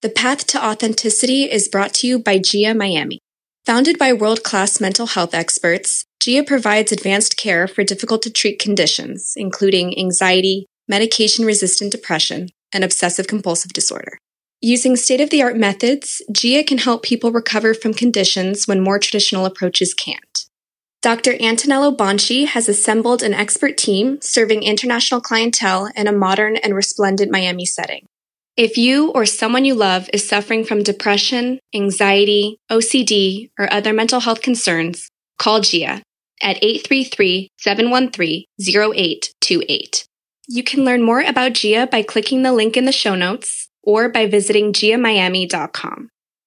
The Path to Authenticity is brought to you by GIA Miami. Founded by world-class mental health experts, GIA provides advanced care for difficult-to-treat conditions, including anxiety, medication-resistant depression, and obsessive-compulsive disorder. Using state-of-the-art methods, GIA can help people recover from conditions when more traditional approaches can't. Dr. Antonello Bonci has assembled an expert team serving international clientele in a modern and resplendent Miami setting. If you or someone you love is suffering from depression, anxiety, OCD, or other mental health concerns, call GIA at 833-713-0828. You can learn more about GIA by clicking the link in the show notes or by visiting giamiami.com.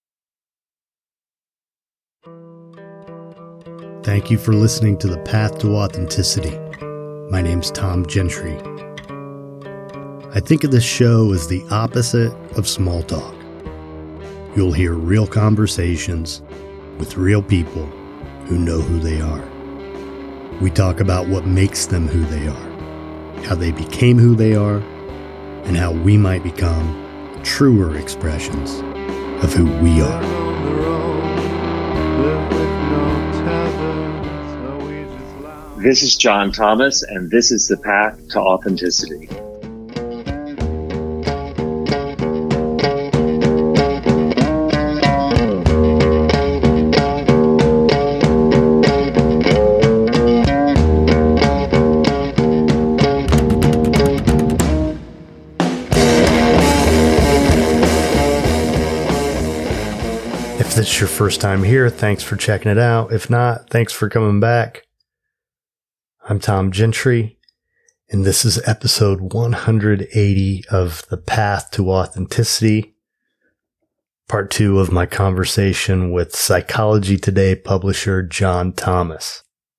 Thank you for listening to The Path to Authenticity. My name's Tom Gentry. I think of this show as the opposite of small talk. You'll hear real conversations with real people who know who they are. We talk about what makes them who they are, how they became who they are, and how we might become truer expressions of who we are. This is John Thomas, and this is The Path to Authenticity. If this is your first time here, thanks for checking it out. If not, thanks for coming back. I'm Tom Gentry, and this is episode 180 of The Path to Authenticity, part 2 of my conversation with Psychology Today publisher John Thomas.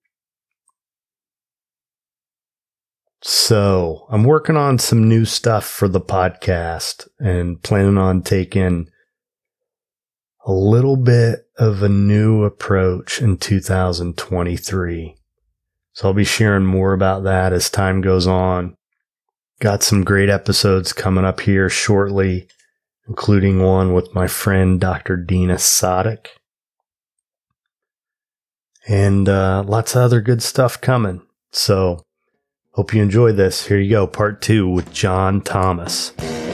So, I'm working on some new stuff for the podcast and planning on taking a little bit of a new approach in 2023. So I'll be sharing more about that as time goes on. Got some great episodes coming up here shortly, including one with my friend Dr. Dina Sadek. And lots of other good stuff coming. So hope you enjoy this. Here you go, part 2 with John Thomas.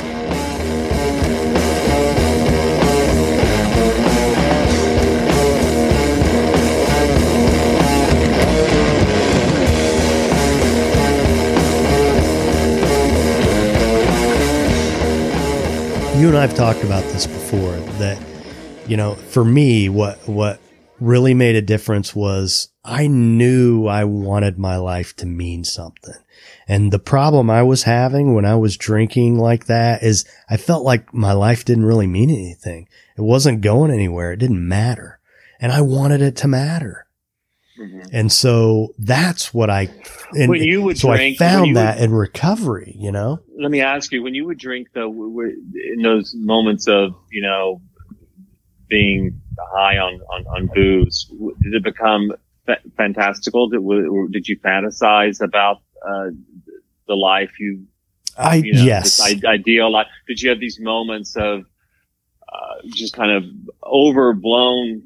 You and I have talked about this before, that, you know, for me, what really made a difference was I knew I wanted my life to mean something. And the problem I was having when I was drinking like that is I felt like my life didn't really mean anything. It wasn't going anywhere. It didn't matter. And I wanted it to matter. Mm-hmm. And so that's what I found that in recovery, you know. Let me ask you, when you would drink, though, in those moments of, you know, being high on booze, did it become fantastical? Did you fantasize about the life yes, this ideal life? Did you have these moments of just kind of overblown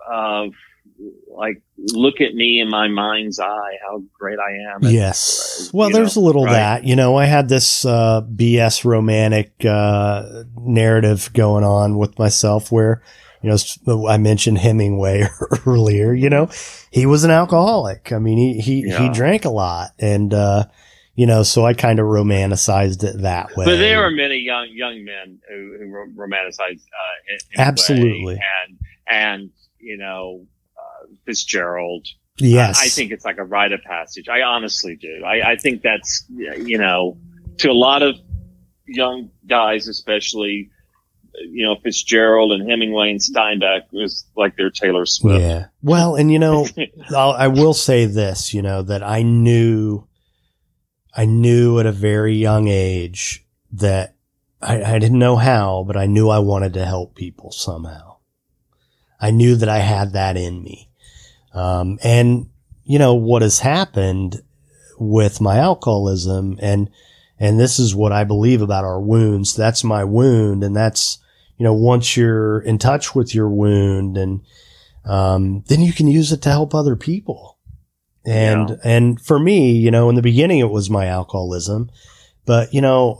like, look at me in my mind's eye, how great I am? Yes. Well, there's a little that, you know, I had this BS romantic narrative going on with myself where, you know, I mentioned Hemingway earlier, you know, he was an alcoholic. I mean, he drank a lot, and, you know, so I kind of romanticized it that way. But there are many young men who romanticize Hemingway. Absolutely. And, you know, Fitzgerald. Yes. I think it's like a rite of passage. I honestly do. I think that's, you know, to a lot of young guys, especially, you know, Fitzgerald and Hemingway and Steinbeck was like their Taylor Swift. Yeah. Well, and, you know, I will say this, you know, that I knew at a very young age that I didn't know how, but I knew I wanted to help people somehow. I knew that I had that in me. And, you know, what has happened with my alcoholism, and this is what I believe about our wounds. That's my wound, and that's, once you're in touch with your wound, and then you can use it to help other people. And for me, in the beginning, it was my alcoholism, but,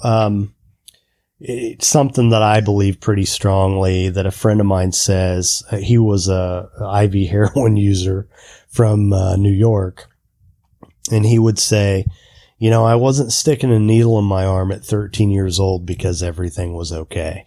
it's something that I believe pretty strongly, that a friend of mine says. He was a IV heroin user from New York. And he would say, I wasn't sticking a needle in my arm at 13 years old because everything was okay.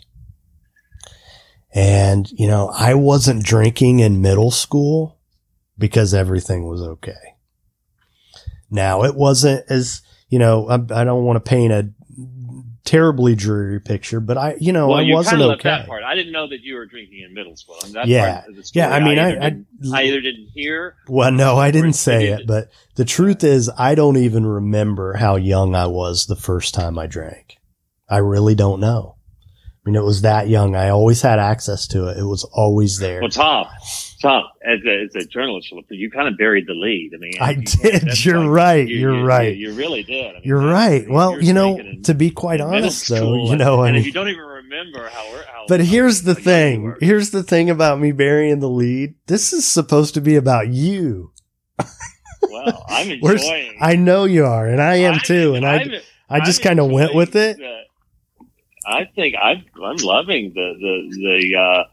And, I wasn't drinking in middle school because everything was okay. Now, it wasn't as, I don't want to paint a terribly dreary picture, but I wasn't okay. That part. I didn't know that you were drinking in middle school. And that part of the story, yeah. I mean, I either didn't hear. Well, no, I didn't say it, but the truth is, I don't even remember how young I was the first time I drank. I really don't know. I mean, it was that young. I always had access to it. It was always there. Well, Tom, as a journalist, you kind of buried the lead. I mean, I did. You're right. You're right. You really did. I mean, you're right. Well, to be quite honest, though, and if you don't even remember how. But here's the thing. Here's the thing about me burying the lead. This is supposed to be about you. Well, I'm enjoying. I know you are, and I am too. And I just kind of went with it. I think I'm loving the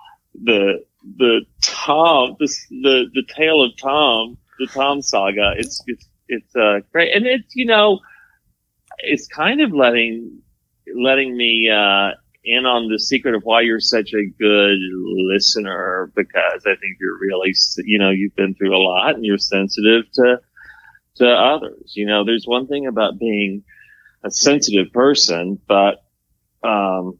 Tom, the tale of Tom, the Tom saga. It's great, and it's kind of letting me in on the secret of why you're such a good listener, because I think you're really, you've been through a lot and you're sensitive to others. There's one thing about being a sensitive person, but part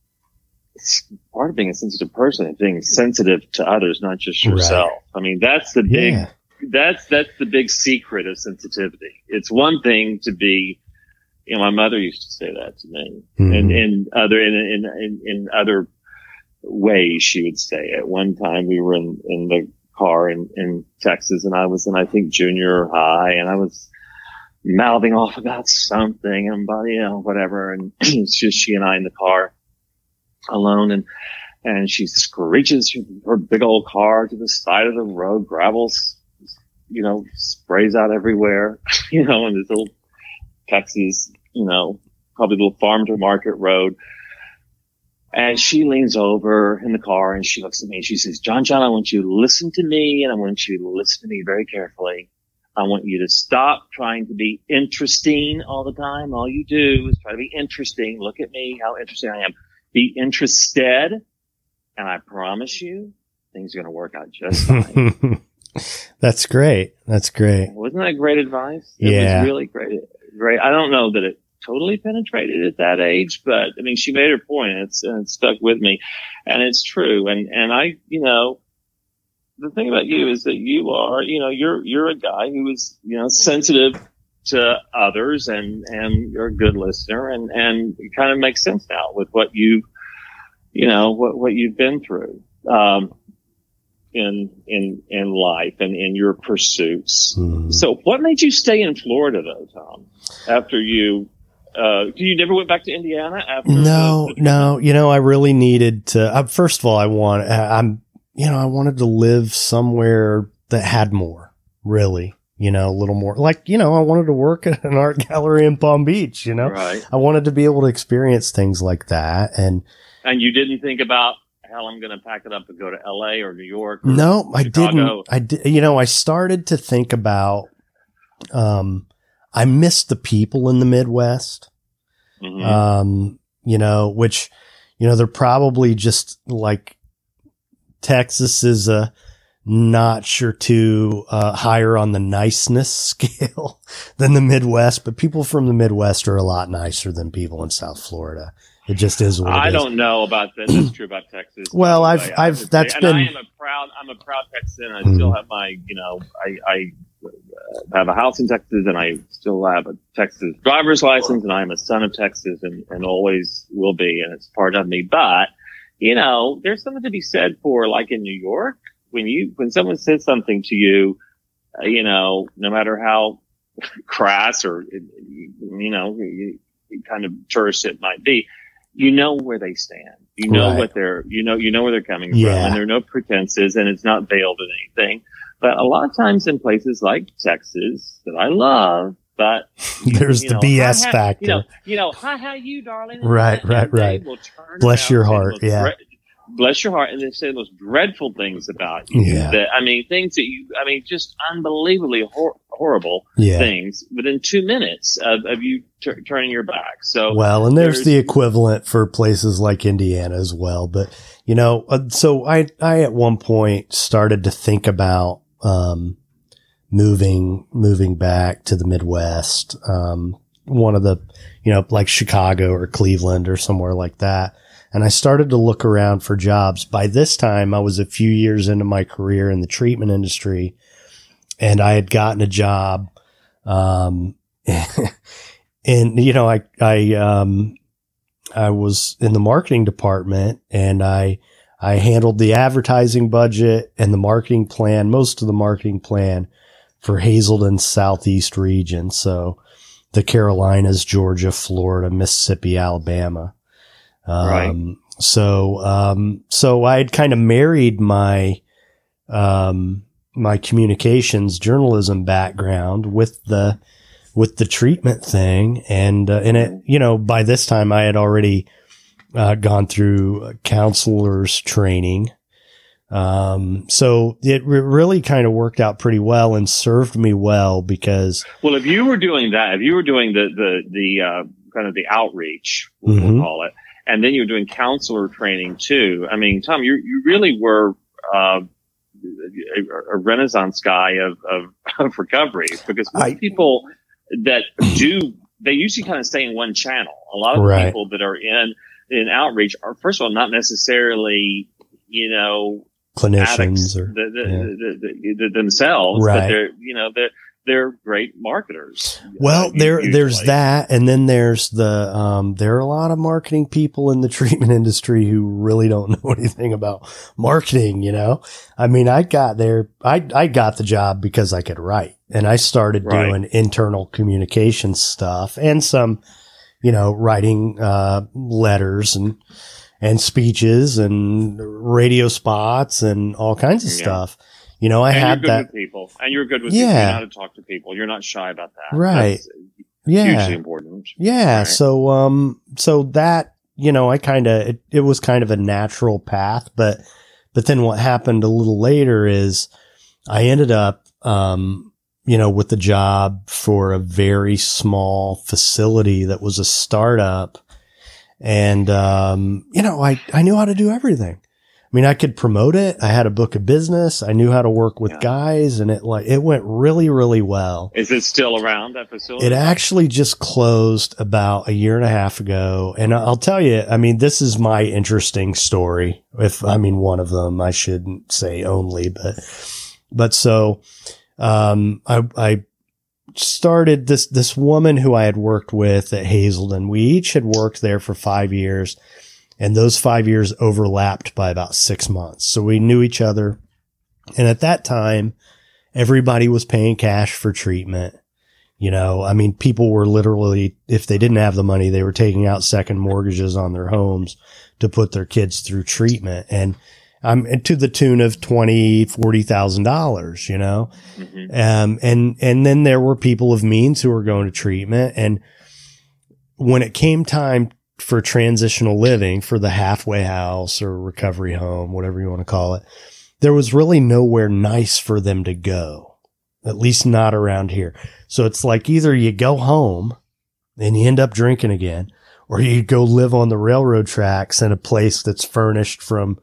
of being a sensitive person is being sensitive to others, not just yourself. Right. I mean, that's the big, that's the big secret of sensitivity. It's one thing to be, my mother used to say that to me, and in other ways she would say it. One time we were in the car in Texas, and I was in, I think, junior high, and I was mouthing off about something and whatever, and it's just she and I in the car alone, and she screeches her big old car to the side of the road, gravel sprays out everywhere, in this little Texas, probably little farm to market road. And she leans over in the car and she looks at me and she says, John, I want you to listen to me, and I want you to listen to me very carefully. I want you to stop trying to be interesting all the time. All you do is try to be interesting. Look at me, how interesting I am. Be interested, and I promise you, things are going to work out just fine. That's great. That's great. Wasn't that great advice? It was really great. Great. I don't know that it totally penetrated at that age, but I mean, she made her point, and it stuck with me, and it's true. And I, the thing about you is that you are, you're a guy who is, sensitive to others, and you're a good listener, and it kind of makes sense now with what you, what you've been through, in life and in your pursuits. So what made you stay in Florida though, Tom, after you never went back to Indiana after? No, I really needed to, first of all, I wanted to live somewhere that had more, really, a little more. Like, I wanted to work at an art gallery in Palm Beach, Right. I wanted to be able to experience things like that. And you didn't think about, hell, I'm going to pack it up and go to LA or New York? Or no, Chicago? I did. I started to think about, I missed the people in the Midwest, which, they're probably just like, Texas is a notch or two higher on the niceness scale than the Midwest, but people from the Midwest are a lot nicer than people in South Florida. It just is what it is. I don't know about that. That's true about Texas. Well, I'm a proud Texan. I still have my, I have a house in Texas, and I still have a Texas driver's license, and I'm a son of Texas, and always will be, and it's part of me. But there's something to be said for, like in New York, when someone says something to you, no matter how crass or, kind of terse it might be, you know where they stand. You know Right. what they're, you know where they're coming from, Yeah. and there are no pretenses, and it's not veiled in anything. But a lot of times in places like Texas that I love, but There's the BS factor. Hi, how you, darling? Right. They will turn Bless around your and heart. look Yeah. bless your heart, and they say the most dreadful things about you. Yeah. Things that just unbelievably horrible Yeah. things within 2 minutes of you turning your back. So, Well, and there's the equivalent for places like Indiana as well. But, so I at one point started to think about, moving back to the Midwest, one of the, like Chicago or Cleveland or somewhere like that. And I started to look around for jobs. By this time, I was a few years into my career in the treatment industry, and I had gotten a job. And, I was in the marketing department, and I handled the advertising budget and the marketing plan, most of the marketing plan for Hazelden's Southeast region. So the Carolinas, Georgia, Florida, Mississippi, Alabama. Right. So I had kind of married my communications journalism background with the treatment thing. And it, by this time I had already, gone through counselor's training. So it really kind of worked out pretty well and served me well because. Well, if you were doing the kind of the outreach, we'll call it, and then you're doing counselor training too. I mean, Tom, you really were, a renaissance guy of recovery, because people that they usually kind of stay in one channel. A lot of the people that are in outreach are, first of all, not necessarily, clinicians or themselves, right. but they're great marketers. Well, there's that. And then there's there are a lot of marketing people in the treatment industry who really don't know anything about marketing, I mean, I got the job because I could write, and I started doing internal communication stuff and some, writing, letters and speeches and radio spots and all kinds of stuff. I had that. With people, and you're good with people. You know how to talk to people. You're not shy about that. Right. That's hugely important. Yeah. Right. So that, it was kind of a natural path, but then what happened a little later is I ended up, with the job for a very small facility that was a startup. And, I knew how to do everything. I mean, I could promote it. I had a book of business. I knew how to work with guys, and it went really, really well. Is it still around, that facility? It actually just closed about 1.5 years ago. And I'll tell you, I mean, this is my interesting story. One of them, I shouldn't say only, but so, I started this woman who I had worked with at Hazelden. We each had worked there for 5 years. And those 5 years overlapped by about 6 months. So we knew each other. And at that time, everybody was paying cash for treatment. People were literally, if they didn't have the money, they were taking out second mortgages on their homes to put their kids through treatment. And to the tune of $20,000, $40,000, Mm-hmm. And then there were people of means who were going to treatment. And when it came time for transitional living, for the halfway house or recovery home, whatever you want to call it, there was really nowhere nice for them to go, at least not around here. So it's like either you go home and you end up drinking again, or you go live on the railroad tracks in a place that's furnished from,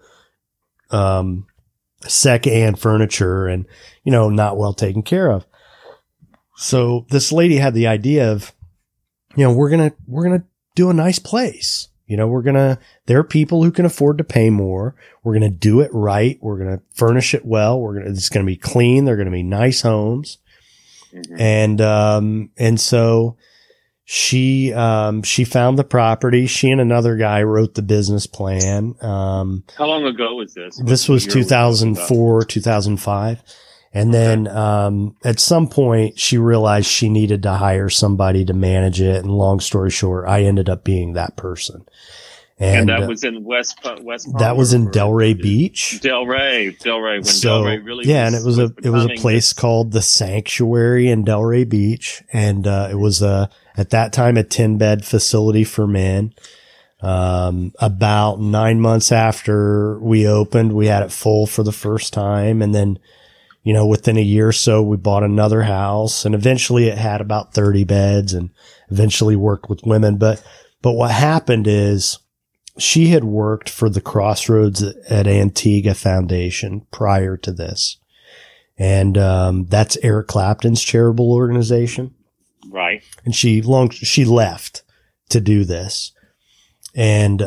secondhand furniture and, not well taken care of. So this lady had the idea of, we're going to do a nice place. There are people who can afford to pay more. We're going to do it right. We're going to furnish it well. It's going to be clean. They're going to be nice homes. Mm-hmm. And so she found the property. She and another guy wrote the business plan. How long ago was this? This was 2004, 2005. And then, at some point she realized she needed to hire somebody to manage it. And long story short, I ended up being that person. And that was in West Palm. That was in Delray Beach. Delray. When Delray really and it was a place called the Sanctuary in Delray Beach, and it was at that time a 10-bed facility for men. About 9 months after we opened, we had it full for the first time, and then, within a year or so, we bought another house, and eventually it had about 30 beds, and eventually worked with women. But what happened is, she had worked for the Crossroads at Antigua Foundation prior to this. And, that's Eric Clapton's charitable organization. Right. And she left to do this. And,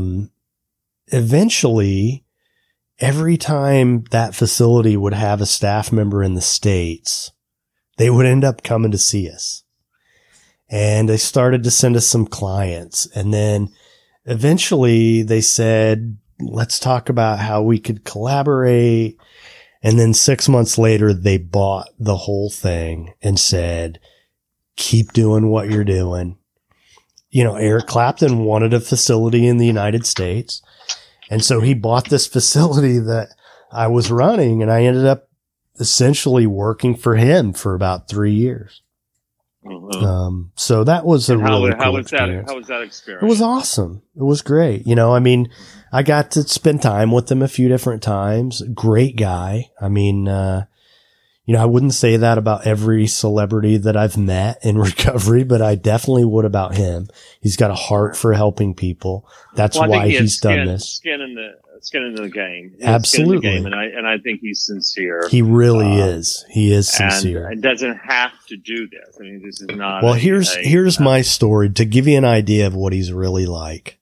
eventually every time that facility would have a staff member in the States, they would end up coming to see us. And they started to send us some clients. And then eventually they said, let's talk about how we could collaborate. And then 6 months later, they bought the whole thing and said, keep doing what you're doing. Eric Clapton wanted a facility in the United States. And so he bought this facility that I was running, and I ended up essentially working for him for about 3 years. Mm-hmm. So that was a really cool experience. How was that experience? It was awesome. It was great. I got to spend time with him a few different times. Great guy. I wouldn't say that about every celebrity that I've met in recovery, but I definitely would about him. He's got a heart for helping people. That's why he's done this. Skin in the game. Absolutely. And I think he's sincere. He really is. He is sincere. And doesn't have to do this. I mean, this is not. Well, here's my story to give you an idea of what he's really like.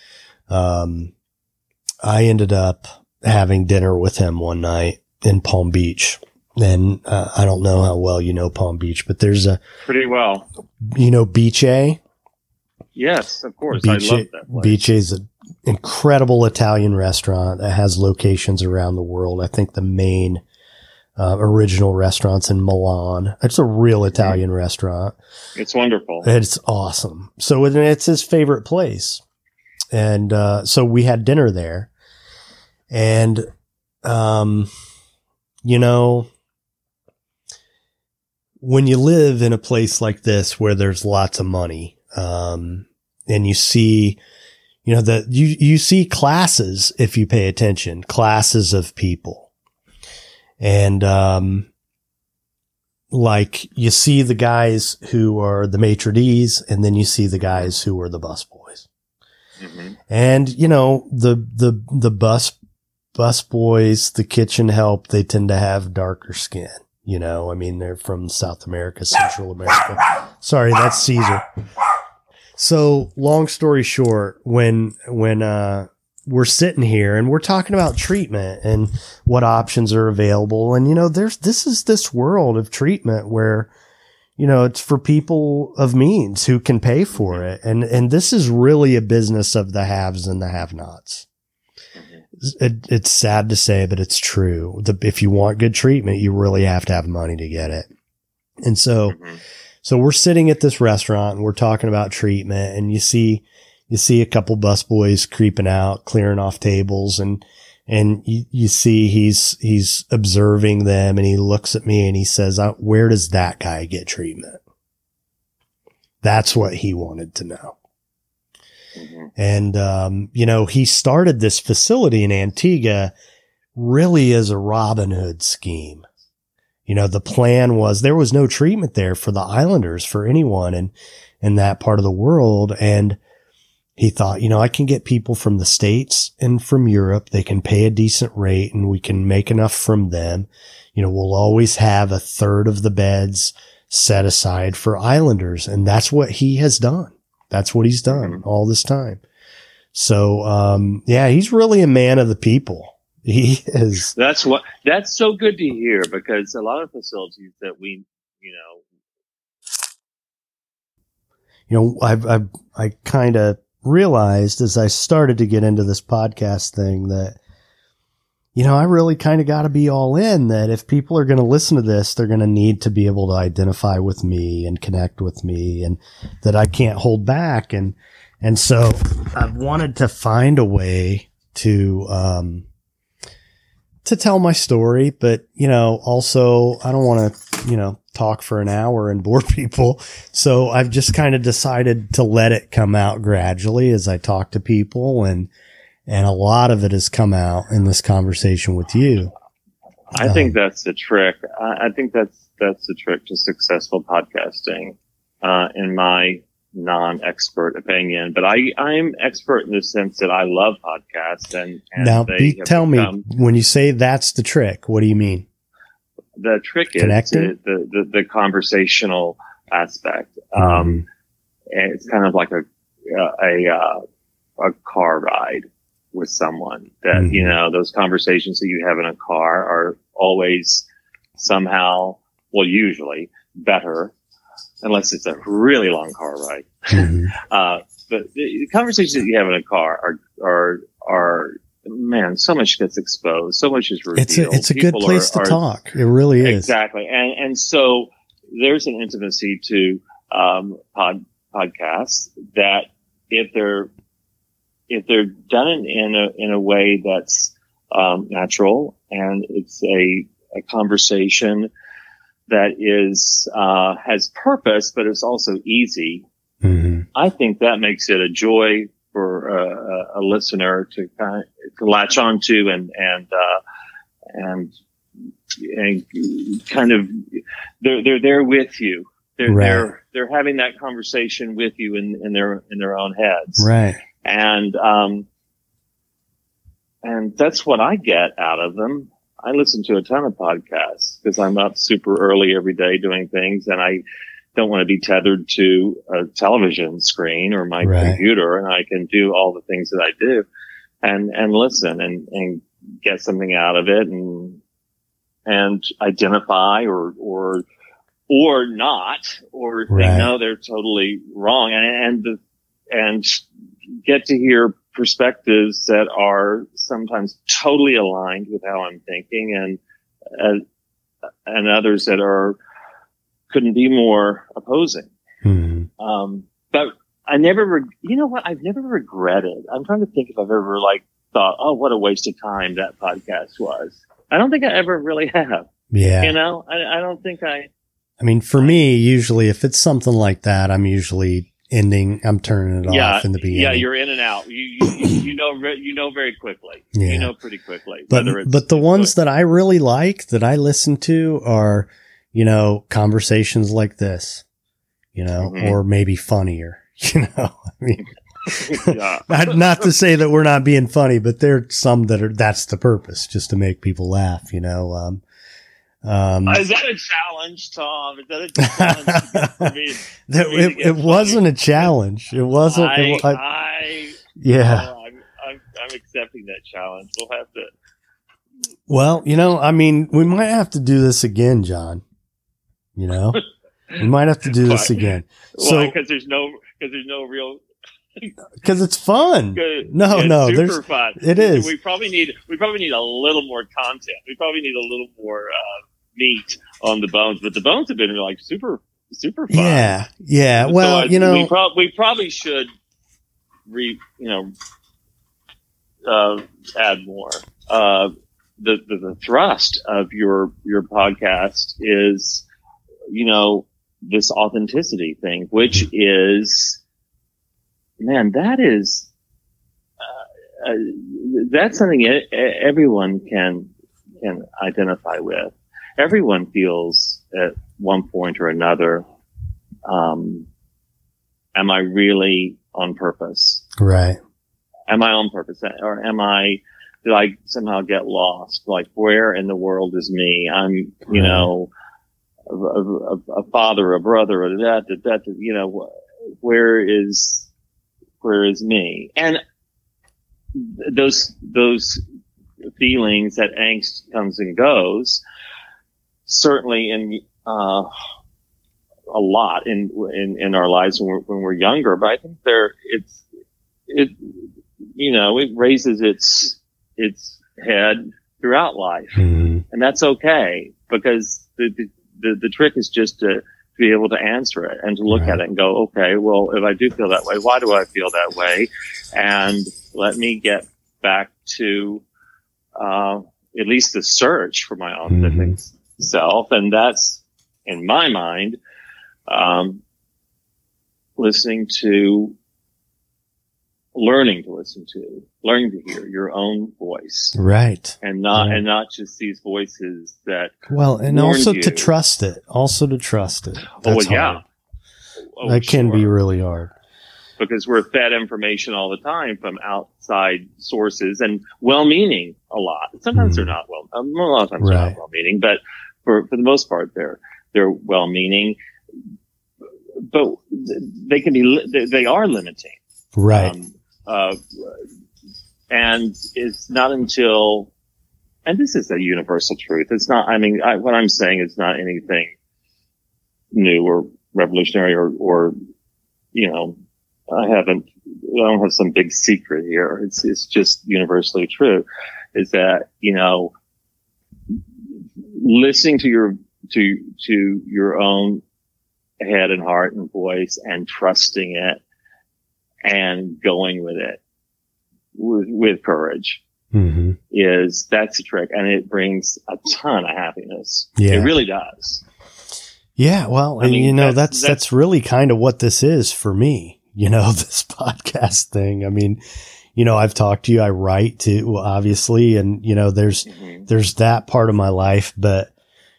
I ended up having dinner with him one night in Palm Beach. And, I don't know how well you know Palm Beach, but there's pretty well. Beach A? Yes, of course. I love that place. Beach A is an incredible Italian restaurant that has locations around the world. I think the main, original restaurant's in Milan. It's a real Italian restaurant. It's wonderful. It's awesome. So it's his favorite place. And, so we had dinner there, and, when you live in a place like this where there's lots of money, and you see, you see classes, if you pay attention, classes of people. And, you see the guys who are the maitre d's, and then you see the guys who are the busboys. Mm-hmm. And, the bus boys, the kitchen help, they tend to have darker skin. They're from South America, Central America. Sorry, that's Caesar. So long story short, when we're sitting here and we're talking about treatment and what options are available, and this is this world of treatment where, it's for people of means who can pay for it. And this is really a business of the haves and the have-nots. It's sad to say, but it's true. If you want good treatment, you really have to have money to get it. And so we're sitting at this restaurant and we're talking about treatment, and you see a couple busboys creeping out, clearing off tables, and you see he's observing them, and he looks at me and he says, where does that guy get treatment? That's what he wanted to know. Mm-hmm. And, he started this facility in Antigua really as a Robin Hood scheme. The plan was there was no treatment there for the islanders, for anyone in that part of the world. And he thought, I can get people from the States and from Europe. They can pay a decent rate and we can make enough from them. We'll always have a third of the beds set aside for islanders. And that's what he has done. That's what he's done all this time. So, he's really a man of the people. He is. That's so good to hear, because a lot of facilities that we, I kind of realized as I started to get into this podcast thing that, I really kind of got to be all in, that if people are going to listen to this, they're going to need to be able to identify with me and connect with me, and that I can't hold back. And And so I've wanted to find a way to tell my story, but, also I don't want to, talk for an hour and bore people. So I've just kind of decided to let it come out gradually as I talk to people. And a lot of it has come out in this conversation with you. I think that's the trick. I think that's the trick to successful podcasting, in my non-expert opinion. But I'm expert in the sense that I love podcasts, and now tell me, when you say that's the trick, what do you mean? The trick is the conversational aspect. And it's kind of like a car ride with someone that, those conversations that you have in a car are always somehow, well, usually better, unless it's a really long car ride. But the conversations that you have in a car are man, so much gets exposed, so much is revealed. It's a good place to talk. It really is. Exactly. And so there's an intimacy to podcasts that if they're done in a way that's natural, and it's a conversation that is has purpose, but it's also easy. I think that makes it a joy for a listener to latch onto and kind of they're there with you. They're having that conversation with you in their own heads. Right. And that's what I get out of them. I listen to a ton of podcasts because I'm up super early every day doing things, and I don't want to be tethered to a television screen or my computer, and I can do all the things that I do and listen and get something out of it and identify or not, or think, no, they're totally wrong, and get to hear perspectives that are sometimes totally aligned with how I'm thinking, and others that couldn't be more opposing. But I never, I've never regretted. I'm trying to think if I've ever thought, oh, what a waste of time that podcast was. I don't think I ever really have. Yeah. I don't think I mean, for me, usually if it's something like that, I'm usually I'm turning it off in the beginning. Yeah, you're in and out. You know very quickly. Yeah. You know pretty quickly. But the ones that I really like, that I listen to, are, conversations like this, or maybe funnier, I mean, not to say that we're not being funny, but there's some that's the purpose, just to make people laugh, Is that a challenge, Tom? Is that a challenge for me? It wasn't a challenge. It wasn't. Yeah. I'm accepting that challenge. We'll have to. Well, I mean, we might have to do this again, John. We might have to do this again. Why? Because there's no real. Because it's fun. No, super fun. It is. We probably need a little more content. We probably need a little more meat on the bones. But the bones have been super fun. Yeah. Well, so we probably should add more. The thrust of your podcast is, this authenticity thing, which is, man, that's something everyone can identify with. Everyone feels at one point or another, am I really on purpose? Right. Am I on purpose? Or did I somehow get lost? Like, where in the world is me? I'm, a father, a brother, or that, where is me? And those feelings, that angst comes and goes, certainly in a lot in our lives when we're younger. But I think it raises its head throughout life, and that's okay, because the trick is just to be able to answer it and to look at it and go, okay, well, if I do feel that way, why do I feel that way? And let me get back to at least the search for my authentic self. And that's, in my mind, learning to hear your own voice. Right. And not just these voices that, and also to trust it. That's hard. That can be really hard. Because we're fed information all the time from outside sources, and well-meaning a lot. Sometimes they're not a lot of times they're not well-meaning, but for the most part, they're well-meaning. But they are limiting. Right. And it's not until, and this is a universal truth. It's not, what I'm saying is not anything new or revolutionary or, I don't have some big secret here. It's just universally true, is that, listening to your own head and heart and voice and trusting it and going with it with courage that's the trick. And it brings a ton of happiness. Yeah. It really does. Yeah. Well, that's really kind of what this is for me. This podcast thing. I've talked to you, I write too, obviously. And, there's that part of my life, but,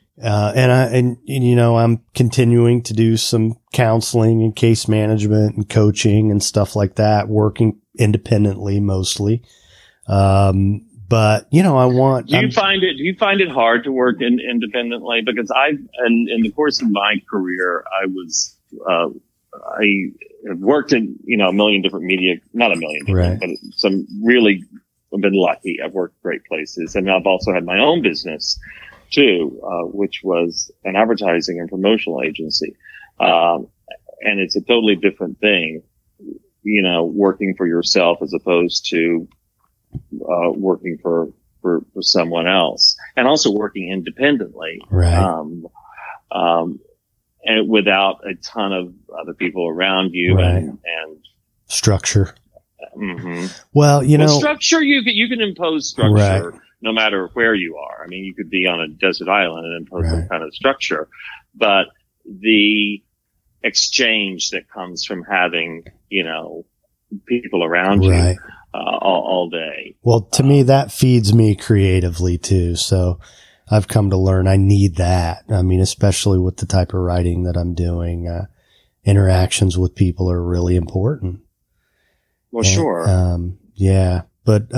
I'm continuing to do some counseling and case management and coaching and stuff like that, working independently mostly. But do you find it hard to work independently? Because in the course of my career, I have worked in, a million different media, not a million different, but some really, I've been lucky. I've worked great places, and I've also had my own business too, which was an advertising and promotional agency. And it's a totally different thing, working for yourself as opposed to, working for someone else, and also working independently. Right. And without a ton of other people around you and structure. Well, structure, you can impose structure no matter where you are. You could be on a desert island and impose some kind of structure, but the exchange that comes from having, people around you all day. Well, to me, that feeds me creatively too. So I've come to learn I need that. Especially with the type of writing that I'm doing, interactions with people are really important. Well, sure. Yeah. But,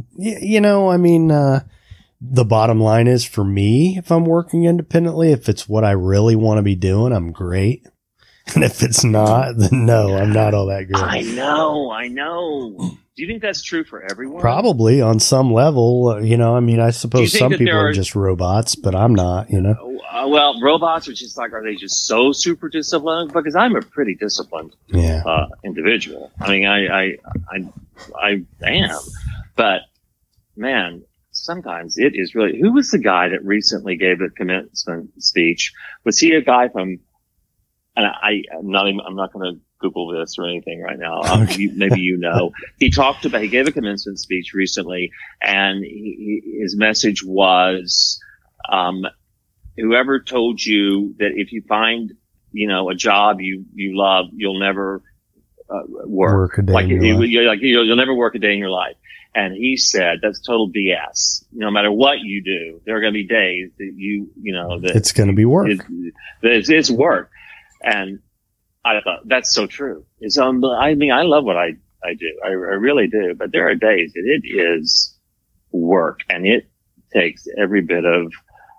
the bottom line is for me, if I'm working independently, if it's what I really want to be doing, I'm great. And if it's not, then no, I'm not all that good. I know. Do you think that's true for everyone? Probably on some level. I suppose some people are just robots, but I'm not, Well, robots are just are they just so super disciplined? Because I'm a pretty disciplined individual. I am. But, man, sometimes it is really... Who was the guy that recently gave a commencement speech? Was he a guy from... And I'm not going to Google this or anything right now. Maybe he gave a commencement speech recently, and his message was, whoever told you that if you find, a job you love, you'll never work a day you'll never work a day in your life. And he said that's total BS. No matter what you do, there are going to be days that that it's going to be work. It's work. And I thought that's so true. I love what I do. I really do. But there are days that it is work, and it takes every bit of,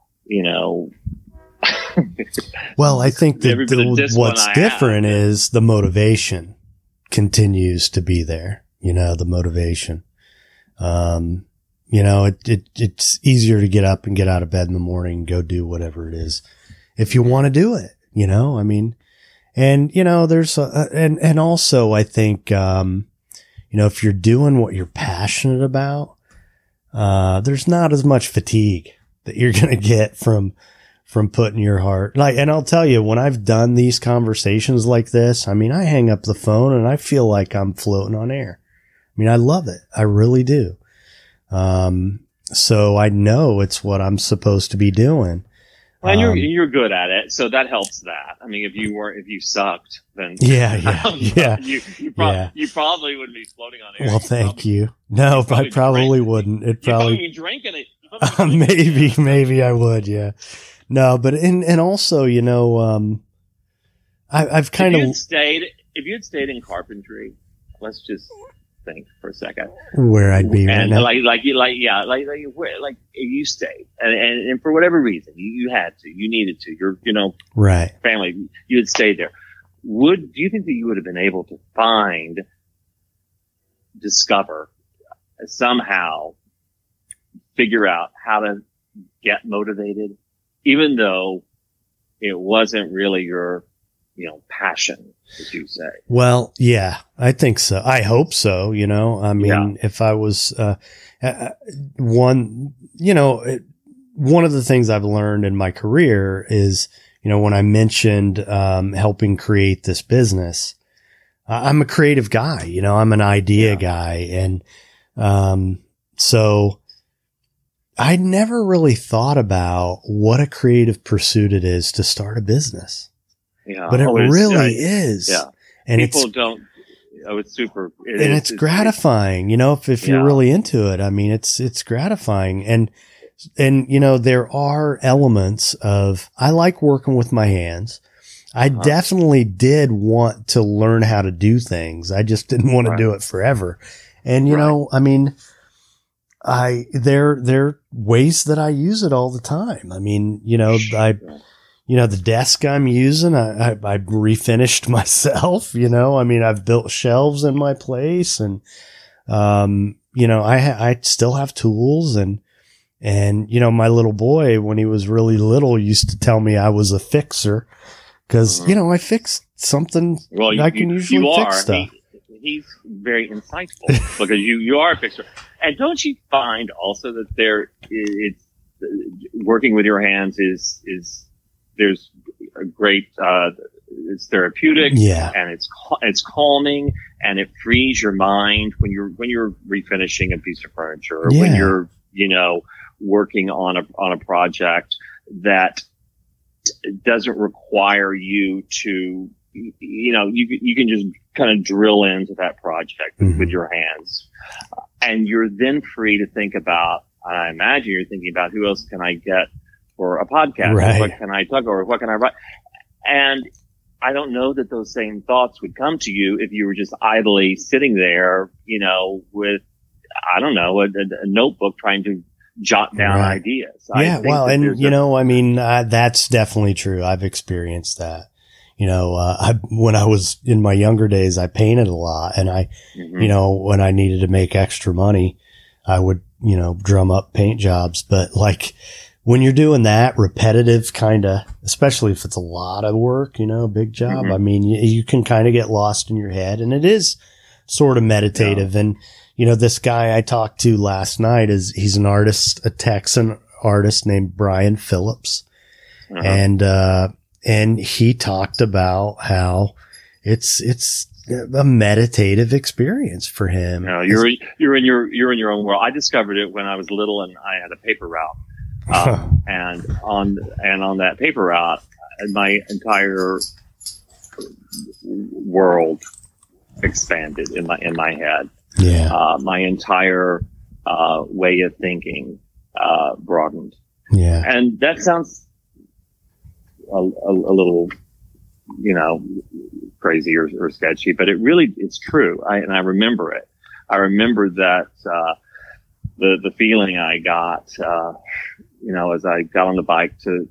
Well, I think that what's different is the motivation continues to be there. The motivation. It's easier to get up and get out of bed in the morning and go do whatever it is if you want to do it. There's and also I think, if you're doing what you're passionate about, there's not as much fatigue that you're going to get from from putting your heart and I'll tell you, when I've done these conversations like this, I mean, I hang up the phone and I feel like I'm floating on air. I mean, I love it. I really do. So I know it's what I'm supposed to be doing. Well, and you're good at it, so that helps that. I mean, if you sucked, then you probably wouldn't be floating on air. Well, thank you. No, I probably wouldn't. It probably be drinking it. Maybe I would. Yeah. No, but and also, you know, I've kind of if you had stayed in carpentry, let's just think for a second where I'd be right now. Like you stayed and for whatever reason you had to, you needed to, your right family, you had stayed there. Do you think that you would have been able to discover somehow, figure out how to get motivated, even though it wasn't really your passion, as you say? Well, yeah, I think so. I hope so. I mean, if I was, one of the things I've learned in my career is, when I mentioned, helping create this business, I'm a creative guy, I'm an idea guy. And, so I never really thought about what a creative pursuit it is to start a business. Yeah, but it really is. Yeah. And people don't. Oh, it's super. It's gratifying, if you're really into it. I mean, it's gratifying. And, there are elements of, I like working with my hands. I definitely did want to learn how to do things. I just didn't want to do it forever. And, I mean, there are ways that I use it all the time. I mean, the desk I'm using, I refinished myself, I mean, I've built shelves in my place and, I still have tools and, my little boy, when he was really little, used to tell me I was a fixer because, I fixed something. Well, I can usually fix stuff. He's very insightful because you are a fixer. And don't you find also that it's working with your hands is there's a great, it's therapeutic, and it's calming, and it frees your mind when you're refinishing a piece of furniture or when you're, working on a project that doesn't require you to, you can just kind of drill into that project with your hands, and you're then free to think about, I imagine you're thinking about who else can I get for a podcast? Right. What can I talk or what can I write? And I don't know that those same thoughts would come to you if you were just idly sitting there, with, I don't know, a notebook trying to jot down ideas. Yeah. Well, and I mean, that's definitely true. I've experienced that. When I was in my younger days, I painted a lot, and when I needed to make extra money, I would, drum up paint jobs. But when you're doing that repetitive kind of, especially if it's a lot of work, big job, I mean, you can kind of get lost in your head, and it is sort of meditative. And, this guy I talked to last night he's an artist, a Texan artist named Brian Phillips. And he talked about how it's a meditative experience for him. No, you're in your own world. I discovered it when I was little and I had a paper route. And on that paper route, my entire world expanded in my head. Yeah. My entire way of thinking broadened. Yeah. And that sounds a little, crazy or sketchy, but it's true. I remember it. I remember that the feeling I got, as I got on the bike to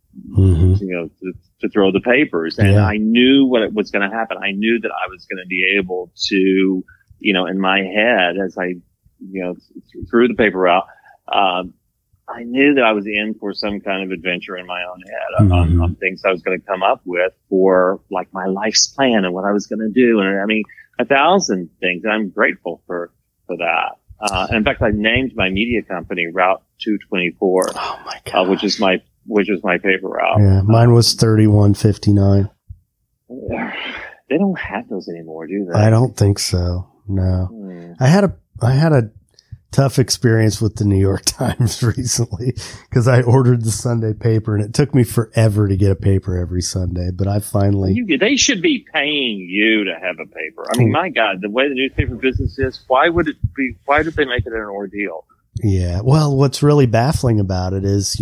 throw the papers, and I knew what was going to happen. I knew that I was going to be able to, in my head, as I, threw the paper out, I knew that I was in for some kind of adventure in my own head on things I was going to come up with for my life's plan and what I was going to do. And I mean, 1,000 things. And I'm grateful for that. And in fact, I named my media company Route 224, oh my God. Which is my which was my paper route. Yeah, mine was 31.59. They don't have those anymore, do they? I don't think so. No. I had a tough experience with the New York Times recently because I ordered the Sunday paper and it took me forever to get a paper every Sunday, but I finally. They should be paying you to have a paper. I mean, my God, the way the newspaper business is, why did they make it an ordeal? Yeah. Well, what's really baffling about it is,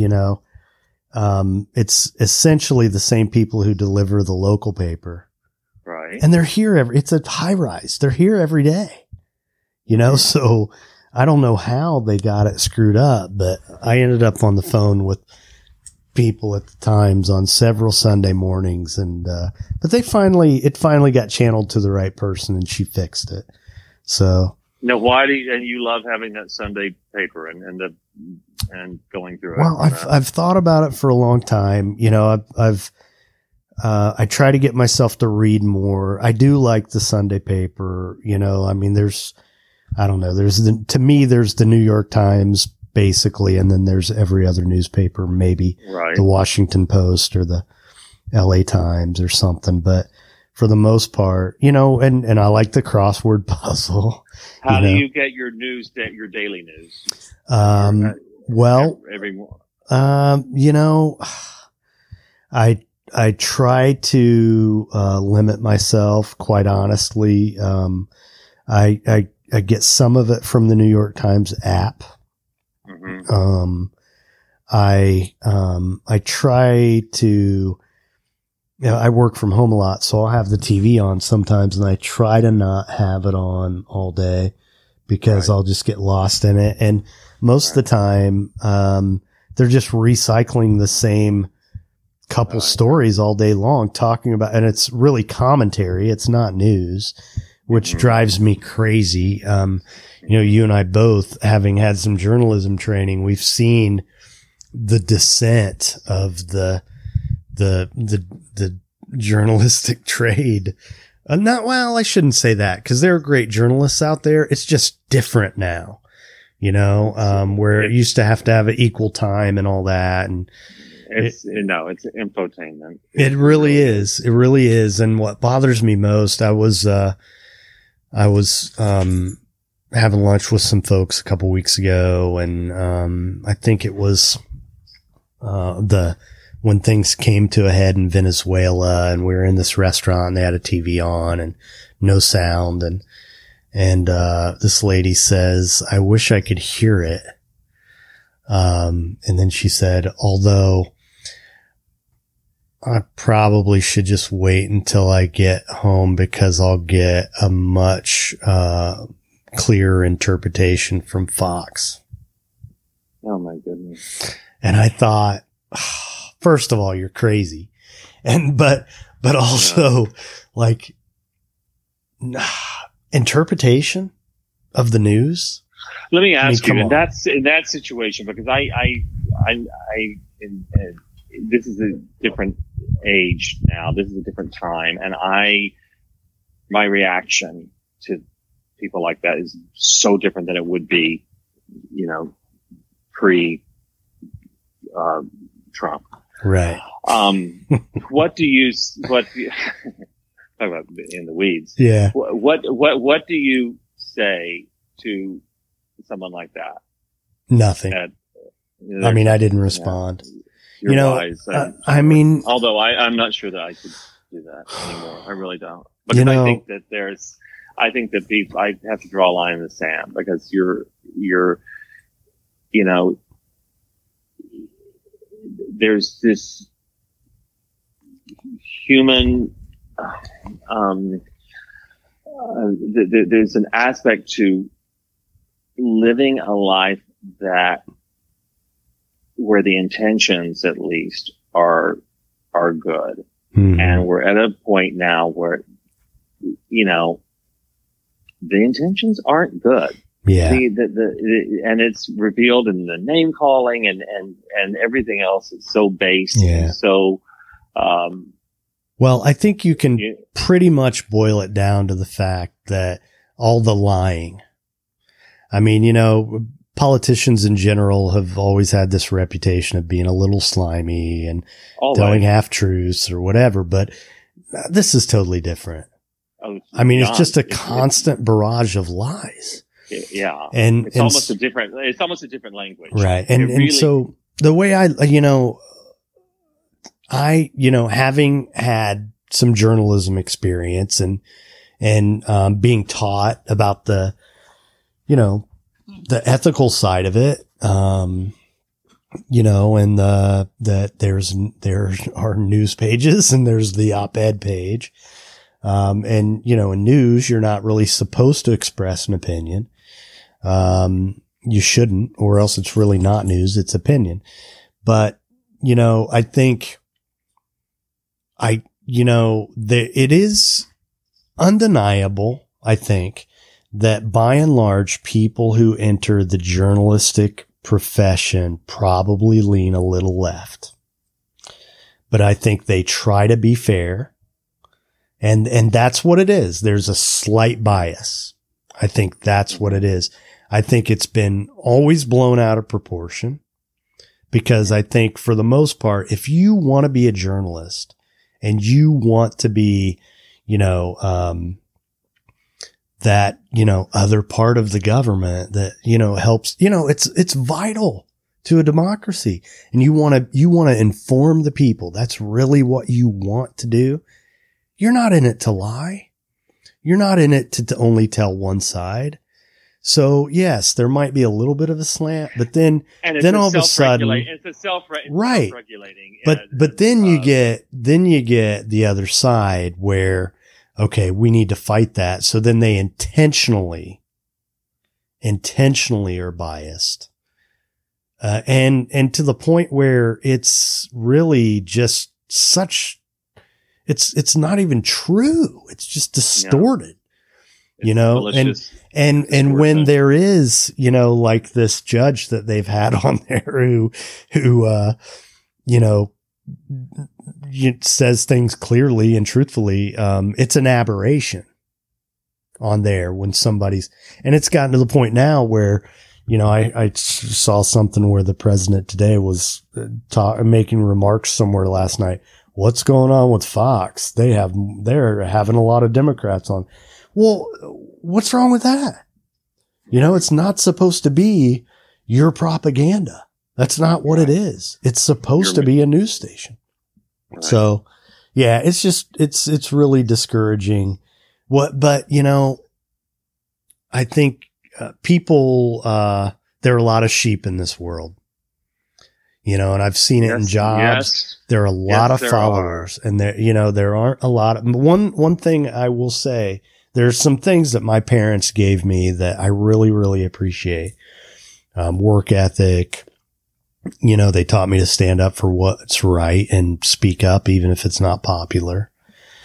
it's essentially the same people who deliver the local paper. Right. And they're here it's a high rise. They're here every day, so I don't know how they got it screwed up, but I ended up on the phone with people at the Times on several Sunday mornings and, but it finally got channeled to the right person and she fixed it. So. No, and you love having that Sunday paper and going through it. Well, I've thought about it for a long time. I try to get myself to read more. I do like the Sunday paper. I mean, to me, there's the New York Times basically, and then there's every other newspaper, maybe the Washington Post or the LA Times or something. But for the most part, and I like the crossword puzzle. How do you get your news, your daily news? I try to limit myself, quite honestly. I get some of it from the New York Times app. Mm-hmm. I try to, I work from home a lot, so I'll have the TV on sometimes and I try to not have it on all day because I'll just get lost in it. And most of the time, they're just recycling the same couple stories all day long talking about, and it's really commentary. It's not news, which drives me crazy. You and I both, having had some journalism training, we've seen the descent of the journalistic trade. I shouldn't say that because there are great journalists out there. It's just different now, where it used to have an equal time and all that. And it's infotainment. It really is. It really is. And what bothers me most, I was having lunch with some folks a couple weeks ago, and I think it was when things came to a head in Venezuela, and we were in this restaurant and they had a TV on and no sound, and this lady says, "I wish I could hear it." And then she said, "Although I probably should just wait until I get home because I'll get a much clearer interpretation from Fox." Oh my goodness. And I thought, first of all, you're crazy. But also interpretation of the news. Let me ask you, in that situation, because this is a different age now. This is a different time. And my reaction to people like that is so different than it would be, pre, Trump. Right. What do you talk about in the weeds? Yeah. What do you say to someone like that? Nothing. I didn't respond. Wise. Although I'm not sure that I could do that anymore. I really don't. Because I think that people, I have to draw a line in the sand because there's this human, there's an aspect to living a life where the intentions at least are good. Mm-hmm. And we're at a point now where, the intentions aren't good. Yeah. And it's revealed in the name calling and everything else is so base. Yeah. So, well, I think you can pretty much boil it down to the fact that all the lying, politicians in general have always had this reputation of being a little slimy and telling half truths or whatever, but this is totally different. I mean, it's just a constant barrage of lies. Yeah. And it's almost a different language. Right. And so the way having had some journalism experience and being taught about the ethical side of it, and that there are news pages and there's the op-ed page. In news, you're not really supposed to express an opinion. You shouldn't, or else it's really not news. It's opinion. But, I think it is undeniable, I think, that by and large, people who enter the journalistic profession probably lean a little left. But I think they try to be fair. And that's what it is. There's a slight bias. I think that's what it is. I think it's been always blown out of proportion because I think for the most part, if you want to be a journalist and you want to be, that, other part of the government that, helps, it's vital to a democracy, and you want to inform the people. That's really what you want to do. You're not in it to lie. You're not in it to only tell one side. So yes, there might be a little bit of a slant, but then all of a sudden, it's self-regulating. But then you get the other side where, okay, we need to fight that. So then they intentionally are biased. And to the point where it's really just it's not even true. It's just distorted, and when there is, like this judge that they've had on there who says things clearly and truthfully, it's an aberration on there when and it's gotten to the point now where, I saw something where the president today was making remarks somewhere last night. What's going on with Fox? They're having a lot of Democrats on. Well, what's wrong with that? It's not supposed to be your propaganda. That's not what it is. It's supposed to be a news station. Right. So yeah, it's just, it's really discouraging. But I think people, there are a lot of sheep in this world, and I've seen it in jobs. Yes. There are a lot of followers and there aren't a lot of one thing I will say, there's some things that my parents gave me that I really, really appreciate. Work ethic. They taught me to stand up for what's right and speak up, even if it's not popular.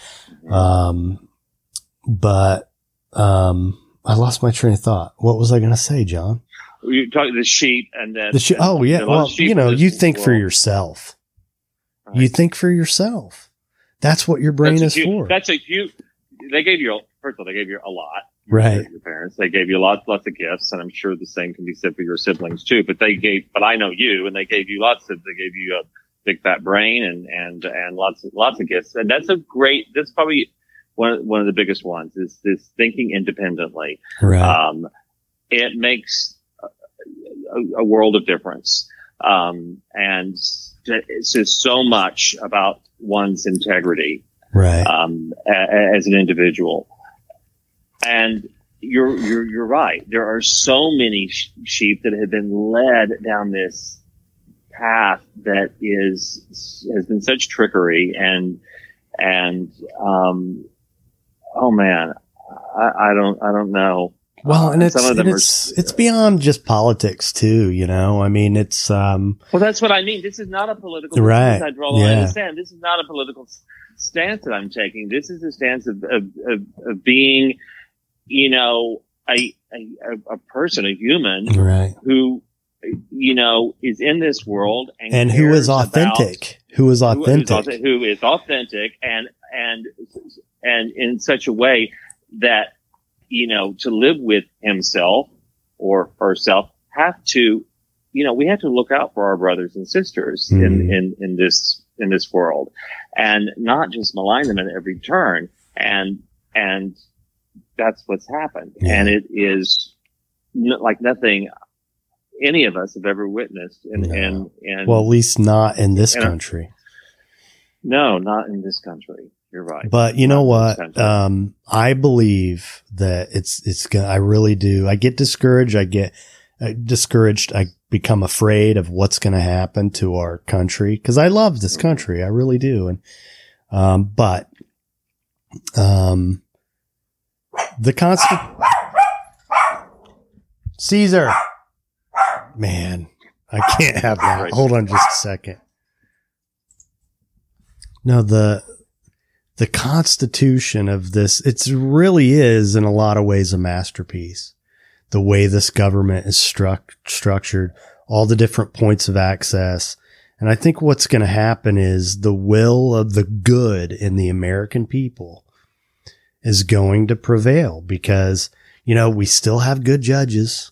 But I lost my train of thought. What was I going to say, John? You're talking the sheep and then oh yeah. Well, you think for yourself. Right. You think for yourself. That's what your brain is for. They gave you, first of all, they gave you a lot. Right. Your parents, they gave you lots of gifts, and I'm sure the same can be said for your siblings too. But I know you, and they gave you they gave you a big fat brain and lots of gifts. And that's probably one of the biggest ones is this thinking independently. Right. It makes a world of difference. And it says so much about one's integrity. Right. As an individual. And you're right. There are so many sheep that have been led down this path that has been such trickery and oh man, I don't know. Well, and it's beyond just politics too, I mean, it's, well, that's what I mean. This is not a political, right. I draw the line in the sand. This is not a political stance that I'm taking. This is a stance of being, a person, a human, right, who, is in this world and who is authentic, who is authentic and in such a way that, to live with himself or herself have to, we have to look out for our brothers and sisters in this world, and not just malign them at every turn. And that's what's happened. Yeah. And it is like nothing any of us have ever witnessed. And well, at least not in this country. No, not in this country. You're right. But you know what? I believe that it's gonna, I really do. I get discouraged. I become afraid of what's going to happen to our country, because I love this country. I really do. And, but the Caesar, man, I can't have that. Right. Hold on just a second. No, the Constitution of this, it really is in a lot of ways a masterpiece. The way this government is structured, all the different points of access. And I think what's going to happen is the will of the good in the American people is going to prevail, because, we still have good judges,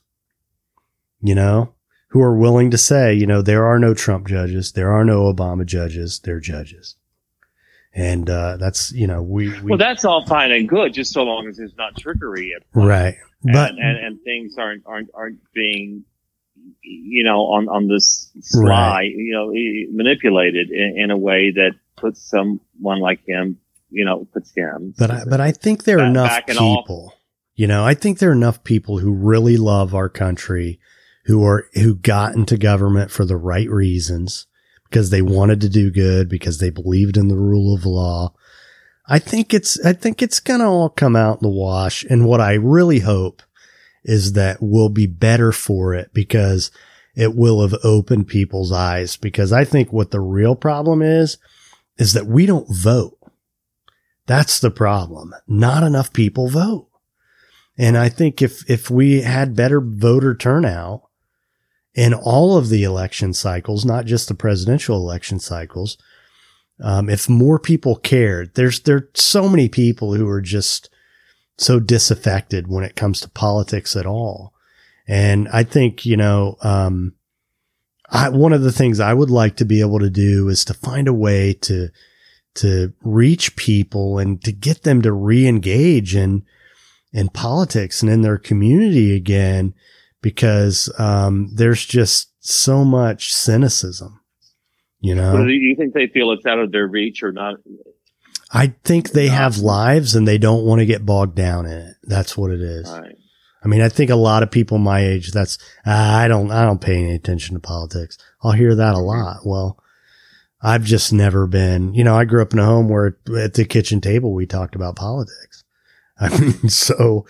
who are willing to say, there are no Trump judges. There are no Obama judges. They're judges. And, that's, well, that's all fine and good, just so long as there's not trickery. Right. But, and things aren't being, on this sly, right, manipulated in a way that puts someone like him, puts him. But I think there are enough people, I think there are enough people who really love our country, who got into government for the right reasons, because they wanted to do good, because they believed in the rule of law. I think it's going to all come out in the wash. And what I really hope is that we'll be better for it, because it will have opened people's eyes. Because I think what the real problem is that we don't vote. That's the problem. Not enough people vote. And I think if we had better voter turnout in all of the election cycles, not just the presidential election cycles, if more people cared, there are so many people who are just so disaffected when it comes to politics at all. And I think, one of the things I would like to be able to do is to find a way to reach people and to get them to re-engage in politics and in their community again, because, there's just so much cynicism. Do you think they feel it's out of their reach or not? I think they have lives and they don't want to get bogged down in it. That's what it is. Right. I mean, I think a lot of people my age, I don't pay any attention to politics. I'll hear that a lot. Well, I've just never been, I grew up in a home where at the kitchen table, we talked about politics. I mean, so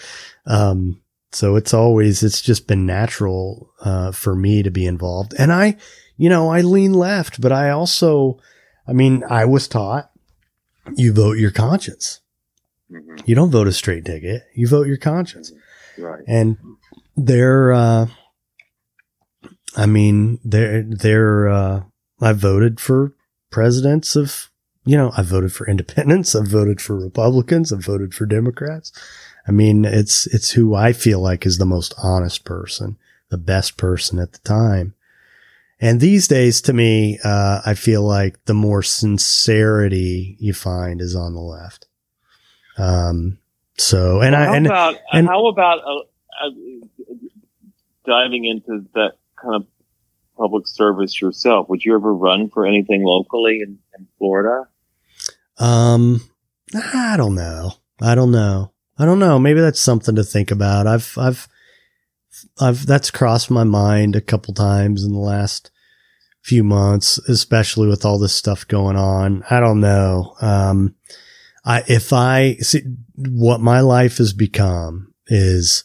it's just been natural, for me to be involved. And I lean left, but I was taught you vote your conscience. Mm-hmm. You don't vote a straight ticket. You vote your conscience. Right. And I've voted for presidents of, I've voted for independents. I've voted for Republicans. I've voted for Democrats. I mean, it's who I feel like is the most honest person, the best person at the time. And these days, to me, I feel like the more sincerity you find is on the left. How about diving into that kind of public service yourself? Would you ever run for anything locally in Florida? I don't know. Maybe that's something to think about. That's crossed my mind a couple times in the last few months, especially with all this stuff going on. I don't know. If I see what my life has become is,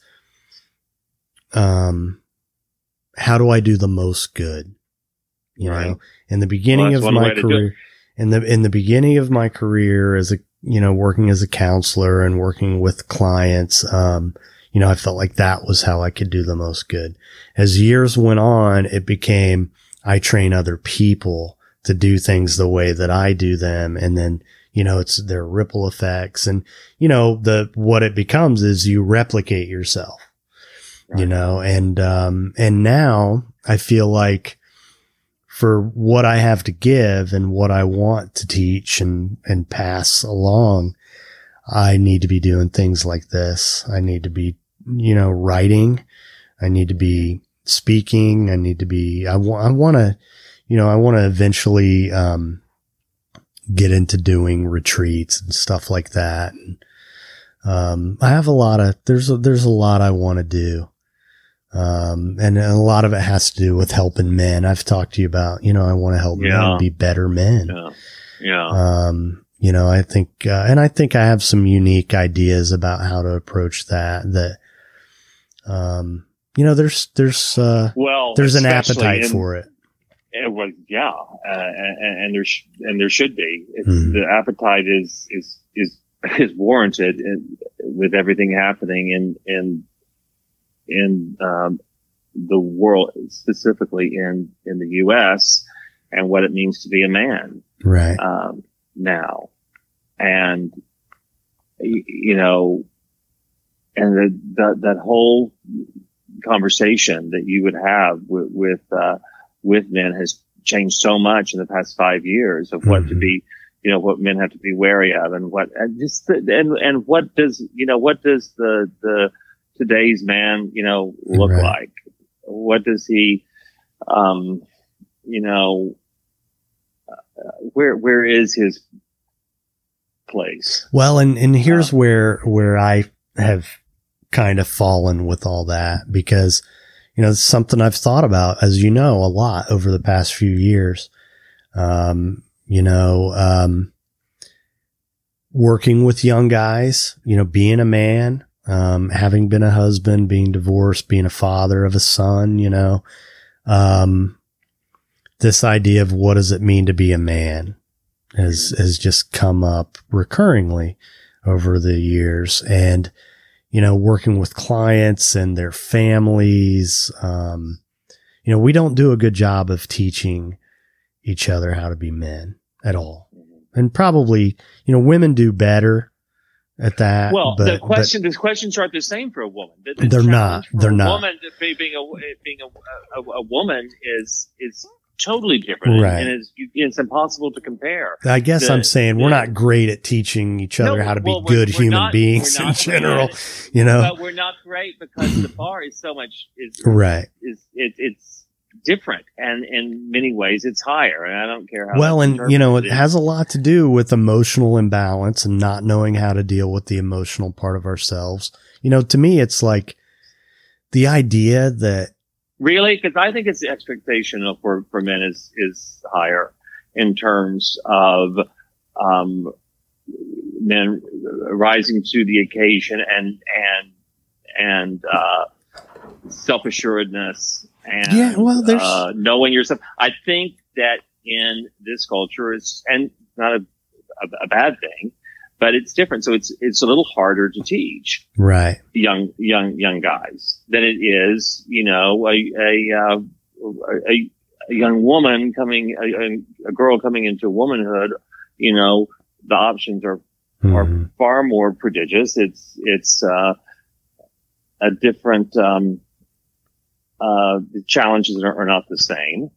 how do I do the most good? Right. In the beginning of my career, in the beginning of my career as working as a counselor and working with clients, I felt like that was how I could do the most good. As years went on, it became, I train other people to do things the way that I do them. And then, it's their ripple effects. And, what it becomes is you replicate yourself. you know, and now I feel like for what I have to give and what I want to teach and pass along, I need to be doing things like this. I need to be, you know, writing. I need to be speaking. I need to be, I want to eventually, get into doing retreats and stuff like that. And, I have there's a lot I want to do. And a lot of it has to do with helping men. I've talked to you about, you know, I want to help men be better men. Yeah. You know, I think, and I think I have some unique ideas about how to approach that, you know, there's an appetite for it. It was, and there should be. The appetite is warranted with everything happening in the world, specifically in the U.S. and what it means to be a man, right? Now, and you know, and that whole conversation that you would have with men has changed so much in the past 5 years of what to be, you know, what men have to be wary of, and what does the today's man, you know, look like? What does he, you know, where is his place? Well, and here's where I have kind of fallen with all that, because, you know, it's something I've thought about, as you know, a lot over the past few years. You know, working with young guys, you know, being a man, having been a husband, being divorced, being a father of a son, you know, this idea of what does it mean to be a man has just come up recurringly over the years. And, you know, working with clients and their families, you know, we don't do a good job of teaching each other how to be men at all. And probably, you know, women do better at that. Well, the questions aren't the same for a woman. They're not. They're not. Woman, being a woman is totally different, right? And it's impossible to compare. I guess I'm saying we're not great at teaching each other how to be good human beings in general, you know. But we're not great because the bar is so much right. It's different, and in many ways it's higher, and I don't care how. Well, and you know, it has a lot to do with emotional imbalance and not knowing how to deal with the emotional part of ourselves. You know, to me, it's like the idea that really, because I think it's the expectation for men is higher in terms of men rising to the occasion and self-assuredness. And there's knowing yourself. I think that in this culture, it's not a bad thing, but it's different. So it's a little harder to teach young guys than it is, you know, a young woman a girl coming into womanhood. You know, the options are far more prodigious. It's a different. The challenges are not the same.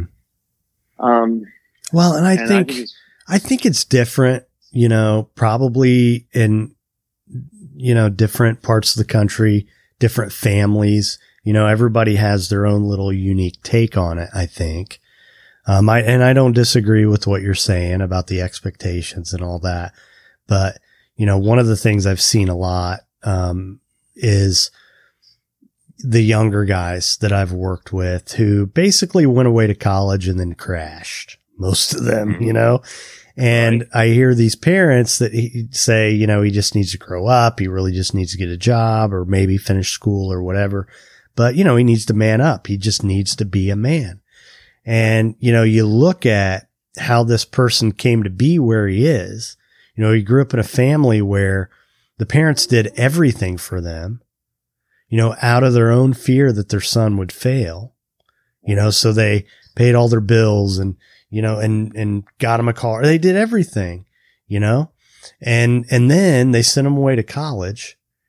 Well, and I think it's different, you know, probably in, you know, different parts of the country, different families, you know, everybody has their own little unique take on it, I think. I don't disagree with what you're saying about the expectations and all that. But, you know, one of the things I've seen a lot, is the younger guys that I've worked with who basically went away to college and then crashed, most of them, you know, and I hear these parents that say, you know, he just needs to grow up. He really just needs to get a job or maybe finish school or whatever. But, you know, he needs to man up. He just needs to be a man. And, you know, you look at how this person came to be where he is. You know, he grew up in a family where the parents did everything for them, you know, out of their own fear that their son would fail, you know, so they paid all their bills and, you know, and got him a car. They did everything, you know, and then they sent him away to college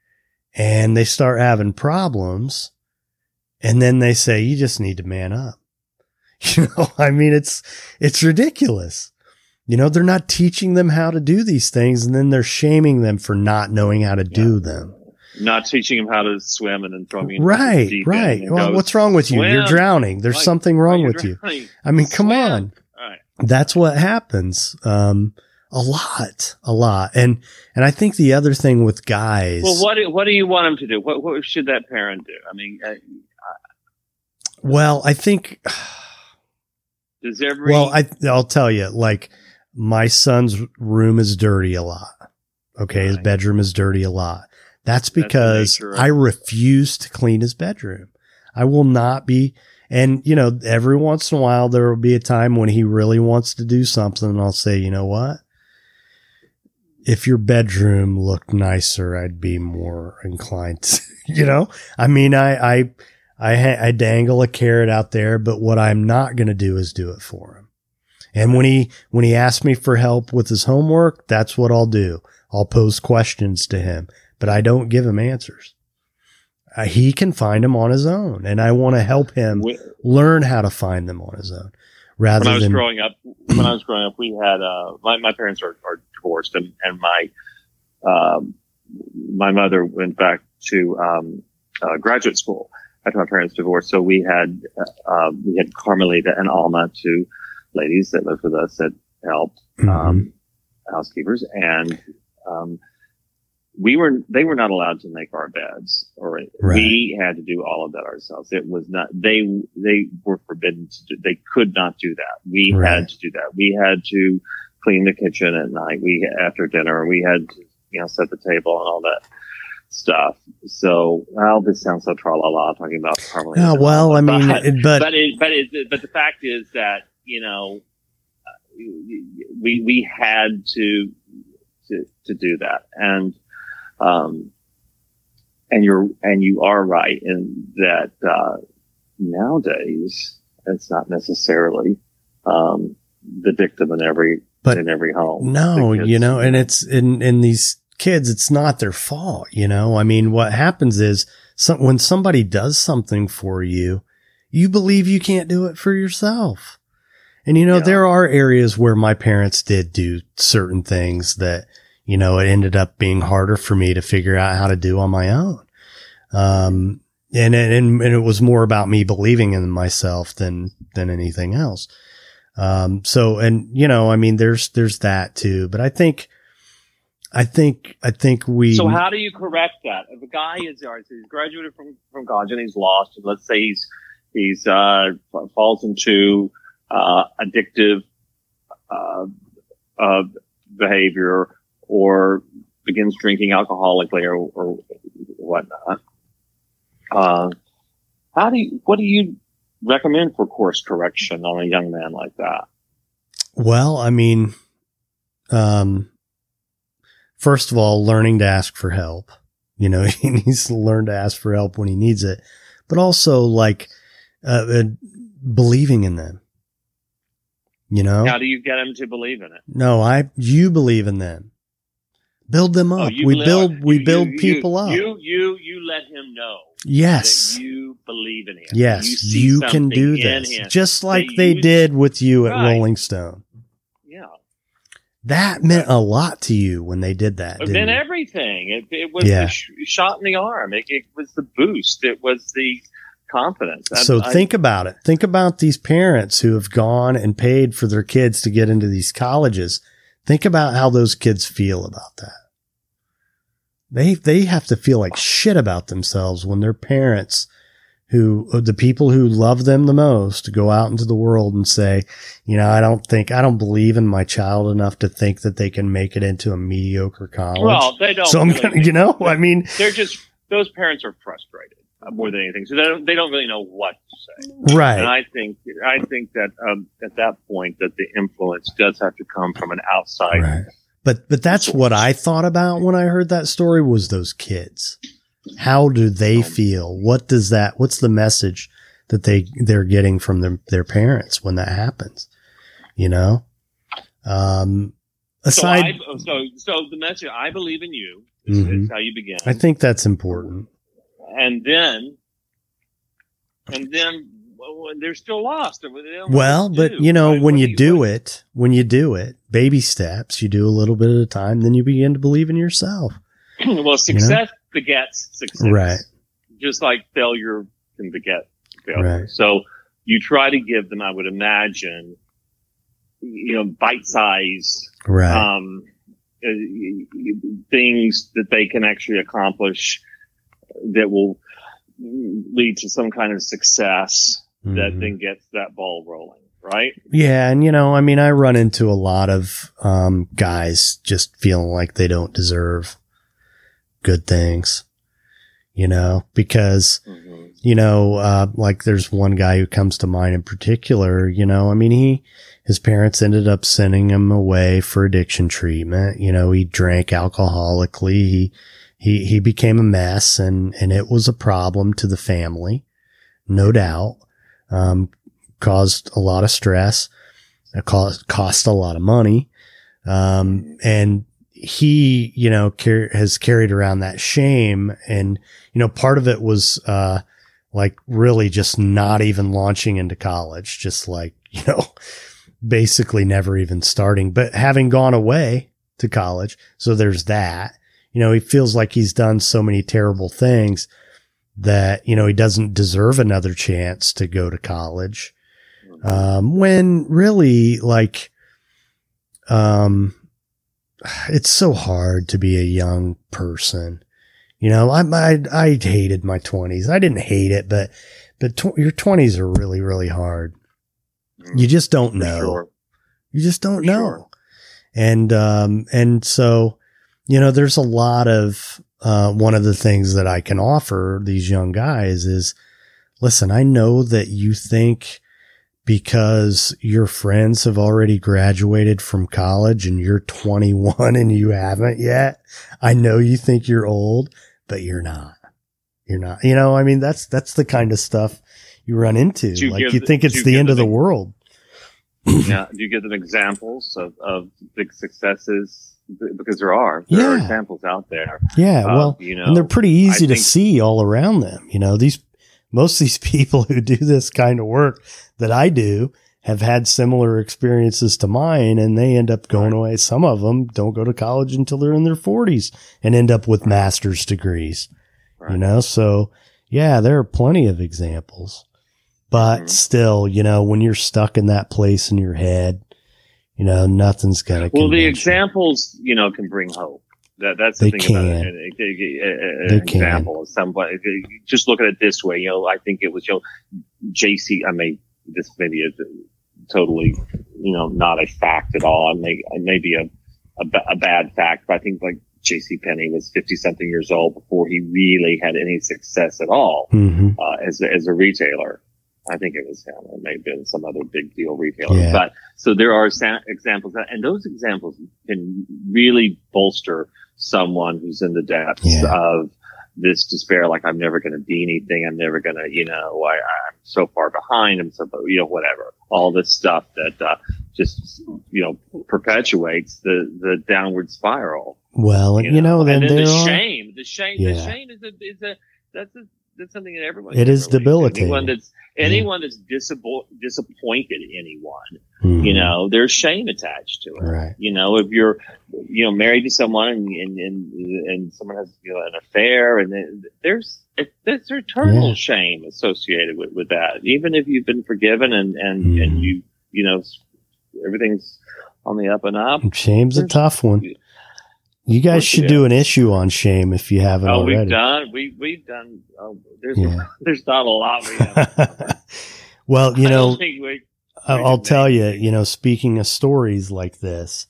and they start having problems, and then they say, you just need to man up. You know, I mean, it's ridiculous. You know, they're not teaching them how to do these things, and then they're shaming them for not knowing how to do them. Not teaching them how to swim and then throwing them right, deep right. end. Well, what's wrong with you? Swim. You're drowning. There's something wrong with you. I mean, come Swim. on. All right. That's what happens. A lot. And I think the other thing with guys. Well, what do you want them to do? What should that parent do? I mean, well, I think. Does every? Well, I'll tell you. Like, my son's room is dirty a lot. Okay, his bedroom is dirty a lot. That's because I refuse to clean his bedroom. I will not be. And, you know, every once in a while, there will be a time when he really wants to do something. And I'll say, you know what? If your bedroom looked nicer, I'd be more inclined to, you know, I mean, I dangle a carrot out there, but what I'm not going to do is do it for him. And when he asks me for help with his homework, that's what I'll do. I'll pose questions to him, but I don't give him answers. He can find them on his own, and I want to help him learn how to find them on his own. When I was growing up, we had my parents are divorced, and my mother went back to graduate school after my parents divorced. So we had Carmelita and Alma, two ladies that lived with us that helped housekeepers, and they were not allowed to make our beds, or we had to do all of that ourselves. It was not, they were forbidden to do, they could not do that. We had to do that. We had to clean the kitchen at night. After dinner, we had to, you know, set the table and all that stuff. So, well, this sounds so tra-la-la talking about Carmelita. Oh, well, I mean, but the fact is that, you know, we had to do that. And you are right in that, nowadays it's not necessarily, the victim in every home. No, you know, and it's in these kids, it's not their fault. You know, I mean, what happens is when somebody does something for you, you believe you can't do it for yourself. And, you know, there are areas where my parents did do certain things that, you know, it ended up being harder for me to figure out how to do on my own. And it was more about me believing in myself than anything else. So, and, you know, I mean, there's that too, but I think we. So how do you correct that? If a guy he's graduated from college and he's lost, and let's say he's falls into, addictive, behavior, or begins drinking alcoholically or whatnot. What do you recommend for course correction on a young man like that? Well, I mean, first of all, learning to ask for help. You know, he needs to learn to ask for help when he needs it, but also like, believing in them. You know, how do you get him to believe in it? No, you believe in them. Build them up. We build people up. You let him know. Yes. That you believe in him. Yes. You can do this. Just like they did with you at Rolling Stone. Yeah. That meant a lot to you when they did that. It meant everything. It was the shot in the arm. It was the boost. It was the confidence. So think about it. Think about these parents who have gone and paid for their kids to get into these colleges. Think about how those kids feel about that. They have to feel like shit about themselves when their parents, the people who love them the most, go out into the world and say, you know, I don't believe in my child enough to think that they can make it into a mediocre college. Well, they don't. So I'm gonna, you know, I mean, those parents are frustrated more than anything. So they don't really know what to say. Right. And I think that, at that point that the influence does have to come from an outside. Right. But that's what I thought about when I heard that story was those kids. How do they feel? What's the message that they're getting from their parents when that happens? You know? So the message, I believe in you. It's how you begin. I think that's important. And then well, they're still lost. Well, but you know, when you do it, baby steps, you do a little bit at a time, then you begin to believe in yourself. Well, success begets success. Right. Just like failure can beget failure. Right. So you try to give them, I would imagine, bite-sized, things that they can actually accomplish that will lead to some kind of success that then gets that ball rolling, right? Yeah. And, I run into a lot of guys just feeling like they don't deserve good things, because, like there's one guy who comes to mind in particular, his parents ended up sending him away for addiction treatment. He drank alcoholically. He became a mess and it was a problem to the family, no doubt. Caused a lot of stress, cost a lot of money. And he, has carried around that shame. And, part of it was, like really just not even launching into college, just like, basically never even starting, but having gone away to college. So there's that, he feels like he's done so many terrible things that, he doesn't deserve another chance to go to college. When really like, it's so hard to be a young person. I hated my 20s. I didn't hate it, but your 20s are really, really hard. You just don't know. Sure. You just don't know. Sure. And so, there's a lot of, one of the things that I can offer these young guys is, listen, I know that you think because your friends have already graduated from college and you're 21 and you haven't yet. I know you think you're old, but you're not. You're not. That's the kind of stuff you run into. Like you think it's the end of the world. Yeah. Do you give them examples of big successes? Because there are examples out there. Yeah. Well, and they're pretty easy to see all around them. Most of these people who do this kind of work that I do have had similar experiences to mine, and they end up going away. Some of them don't go to college until they're in their 40s and end up with master's degrees, So yeah, there are plenty of examples, but still, when you're stuck in that place in your head, nothing's going to. Well, the examples, can bring hope. That's the thing about it. An example of somebody. Just look at it this way. I think it was, JC. This may be totally, not a fact at all. It may be a bad fact, but I think like J.C. Penney was 50 something years old before he really had any success at all, as a retailer. I think it was him. It may have been some other big deal retailer. Yeah. But so there are examples and those examples can really bolster someone who's in the depths of this despair. Like, I'm never going to be anything. I'm never going to, I'm so far behind. I'm so, whatever. All this stuff that, just, perpetuates the downward spiral. Well, and then the shame is that's something that everyone. It is debilitating. Anyone that's disappointed anyone, there's shame attached to it. Right. If you're, married to someone and someone has, an affair, and there's eternal shame associated with that. Even if you've been forgiven and you, everything's on the up and up. Shame's a tough one. You guys should do an issue on shame if you haven't already. We've done. There's not a lot we have. Well, I'll tell you, speaking of stories like this,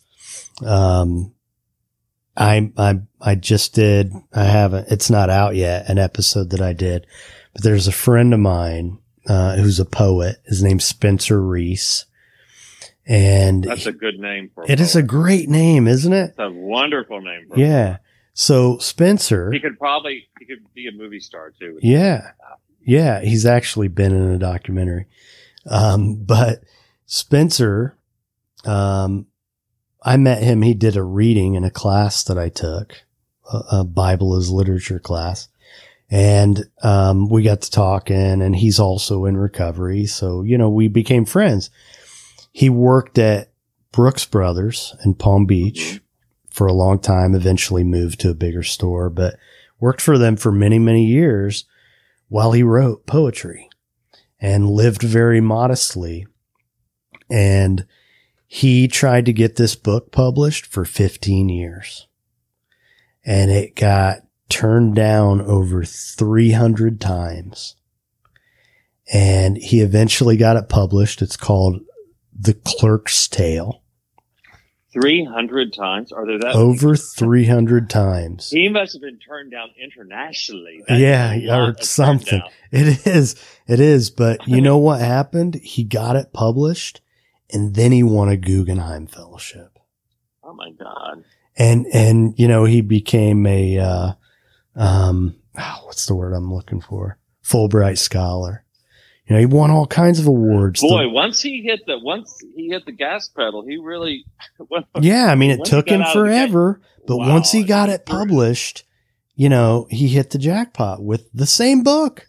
I just did, it's not out yet, an episode that I did, but there's a friend of mine, who's a poet. His name's Spencer Reese. And that's a good name for it. Is a great name, isn't it? It's a wonderful name for So Spencer, he could be a movie star too. Yeah. He's actually been in a documentary. But Spencer, I met him. He did a reading in a class that I took, a Bible as literature class. And, we got to talking, and he's also in recovery. So, we became friends. He worked at Brooks Brothers in Palm Beach for a long time, eventually moved to a bigger store, but worked for them for many, many years while he wrote poetry and lived very modestly. And he tried to get this book published for 15 years, and it got turned down over 300 times. And he eventually got it published. It's called The Clerk's Tale. 300 times? Are there that over 300 times? He must have been turned down internationally. Or something. It is. But you know what happened? He got it published, and then he won a Guggenheim Fellowship. Oh my God. And he became a, what's the word I'm looking for? Fulbright scholar. He won all kinds of awards. Boy, once he hit the gas pedal, he really. Yeah, it took him forever, but once he got it published, he hit the jackpot with the same book.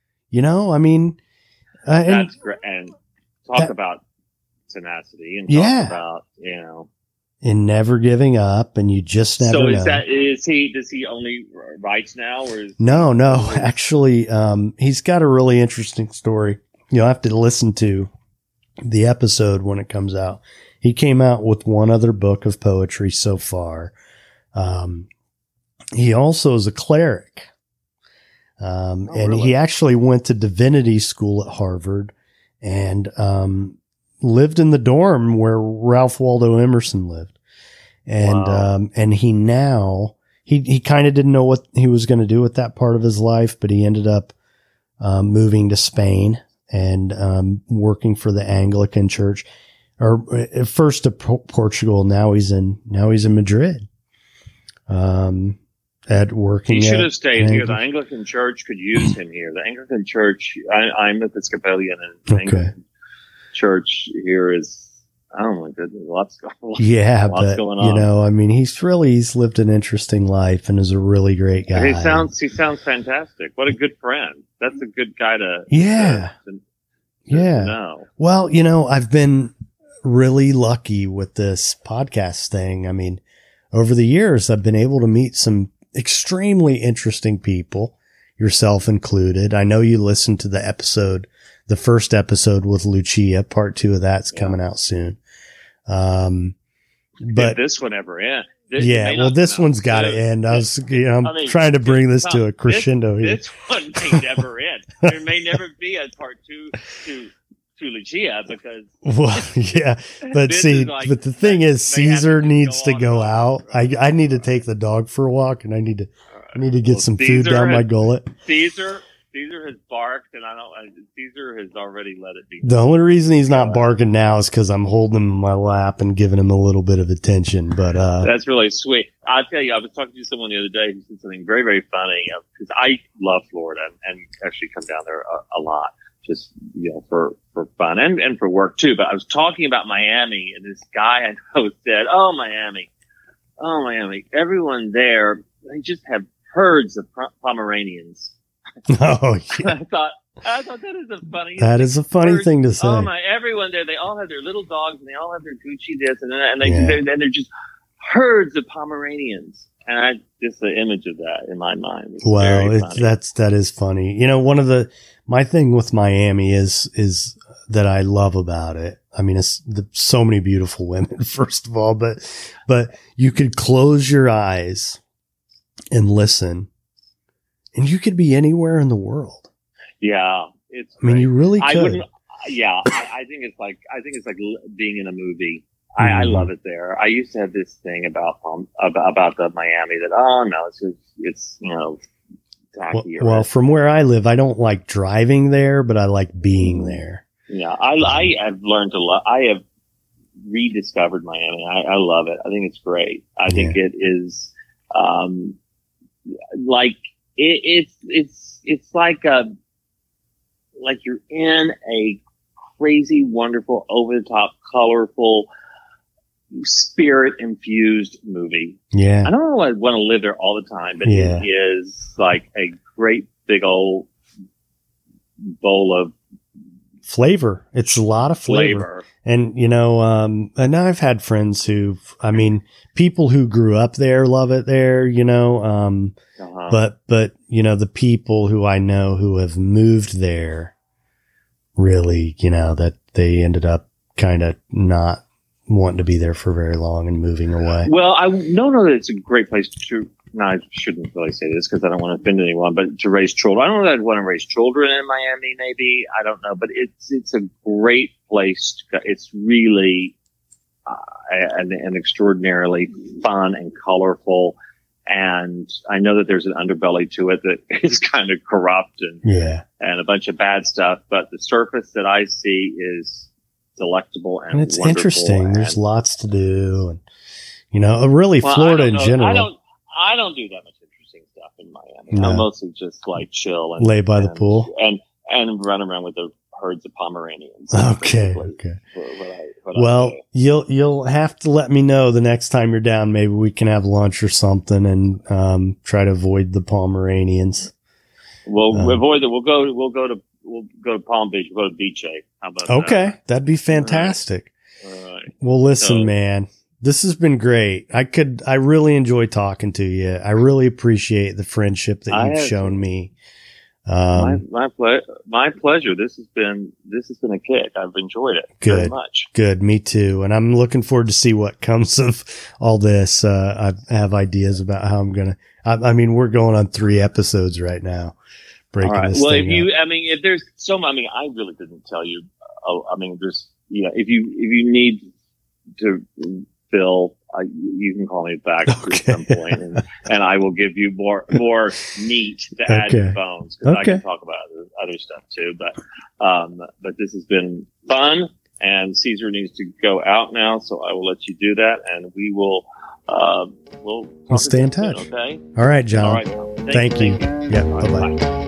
That's great. And talk about tenacity, and talk about and never giving up, and you just never know. Does he only write now, or No, actually, he's got a really interesting story. You'll have to listen to the episode when it comes out. He came out with one other book of poetry so far. He also is a cleric. He actually went to divinity school at Harvard and, lived in the dorm where Ralph Waldo Emerson lived. And, wow. And he kind of didn't know what he was going to do with that part of his life, but he ended up, moving to Spain and, working for the Anglican Church, or at first to Portugal. Now he's in Madrid. He should have stayed here. The Anglican Church could use him here. The Anglican Church, I'm Episcopalian, and the Anglican Church here is, oh my goodness, lots going on. He's lived an interesting life and is a really great guy. He sounds fantastic. What a good friend. That's a good guy to know. Well, I've been really lucky with this podcast thing. Over the years, I've been able to meet some extremely interesting people, yourself included. I know you listened to the first episode with Lucia. Part 2 of that's coming out soon. But if this one ever ends. This one's got to end. I'm trying to bring this to a crescendo here. This one may never end. There may never be a part 2 to Lucia, because but the thing is, Caesar needs to go out. I need to take the dog for a walk, and I need to get some food down my gullet. Caesar has barked, and Caesar has already let it be. The only reason he's not barking now is because I'm holding him in my lap and giving him a little bit of attention. But that's really sweet. I'll tell you, I was talking to someone the other day who said something very, very funny, because I love Florida and actually come down there a lot, just for fun and for work too. But I was talking about Miami, and this guy I know said, "Oh, Miami, everyone there, they just have herds of Pomeranians." Oh, yeah. I thought that is a funny. That is a funny thing to say. Oh my! Everyone there, they all have their little dogs, and they all have their Gucci this and that, and they're just herds of Pomeranians. And just the image of that in my mind. That is funny. One of my thing with Miami is that I love about it. It's so many beautiful women, first of all, but you could close your eyes and listen, and you could be anywhere in the world. Yeah, it's. You really could. I wouldn't. Yeah, I think it's like being in a movie. I love it there. I used to have this thing about the Miami that it's tacky. Well, from where I live, I don't like driving there, but I like being there. Yeah, I have learned to love. I have rediscovered Miami. I love it. I think it's great. I think it is it's like you're in a crazy, wonderful, over the top, colorful spirit infused movie. Yeah. I don't know if I want to live there all the time, but it is like a great big old bowl of flavor. It's a lot of flavor. And, you know, and I've had friends people who grew up there love it there, you know, but, you know, the people who I know who have moved there really, you know, that they ended up kind of not wanting to be there for very long and moving away. Well, I don't know that it's a great place to, no, I shouldn't really say this because I don't want to offend anyone, but to raise children. I don't know that I'd want to raise children in Miami, maybe. I don't know, but it's a great place. It's really an extraordinarily fun and colorful. And I know that there's an underbelly to it that is kind of corrupt and a bunch of bad stuff. But the surface that I see is delectable and it's interesting. There's lots to do, and you know, really Florida in general. I don't do that much interesting stuff in Miami. No. I'm mostly just like chill and lay by the pool and run around with the herds of Pomeranians. Okay. Well, you'll have to let me know the next time you're down. Maybe we can have lunch or something and try to avoid the Pomeranians. We'll avoid it. We'll go to Palm Beach. We'll go to Beach A. How about that? Okay, that'd be fantastic. All right. Well, listen, man, this has been great. I really enjoy talking to you. I really appreciate the friendship that you've shown me. My pleasure. This has been a kick. I've enjoyed it very much. Good. Me too. And I'm looking forward to see what comes of all this. I have ideas about how I'm going to, I mean, we're going on 3 episodes right now. Breaking all right. This well, thing if there's I really didn't tell you. There's, you know, if you need to fill, you can call me back at some point, and I will give you more meat to add to phones because I can talk about other stuff too. But this has been fun, and Caesar needs to go out now, so I will let you do that, and we will we'll stay in touch. Okay. All right, John. All right. Thank you. Yeah. Bye bye.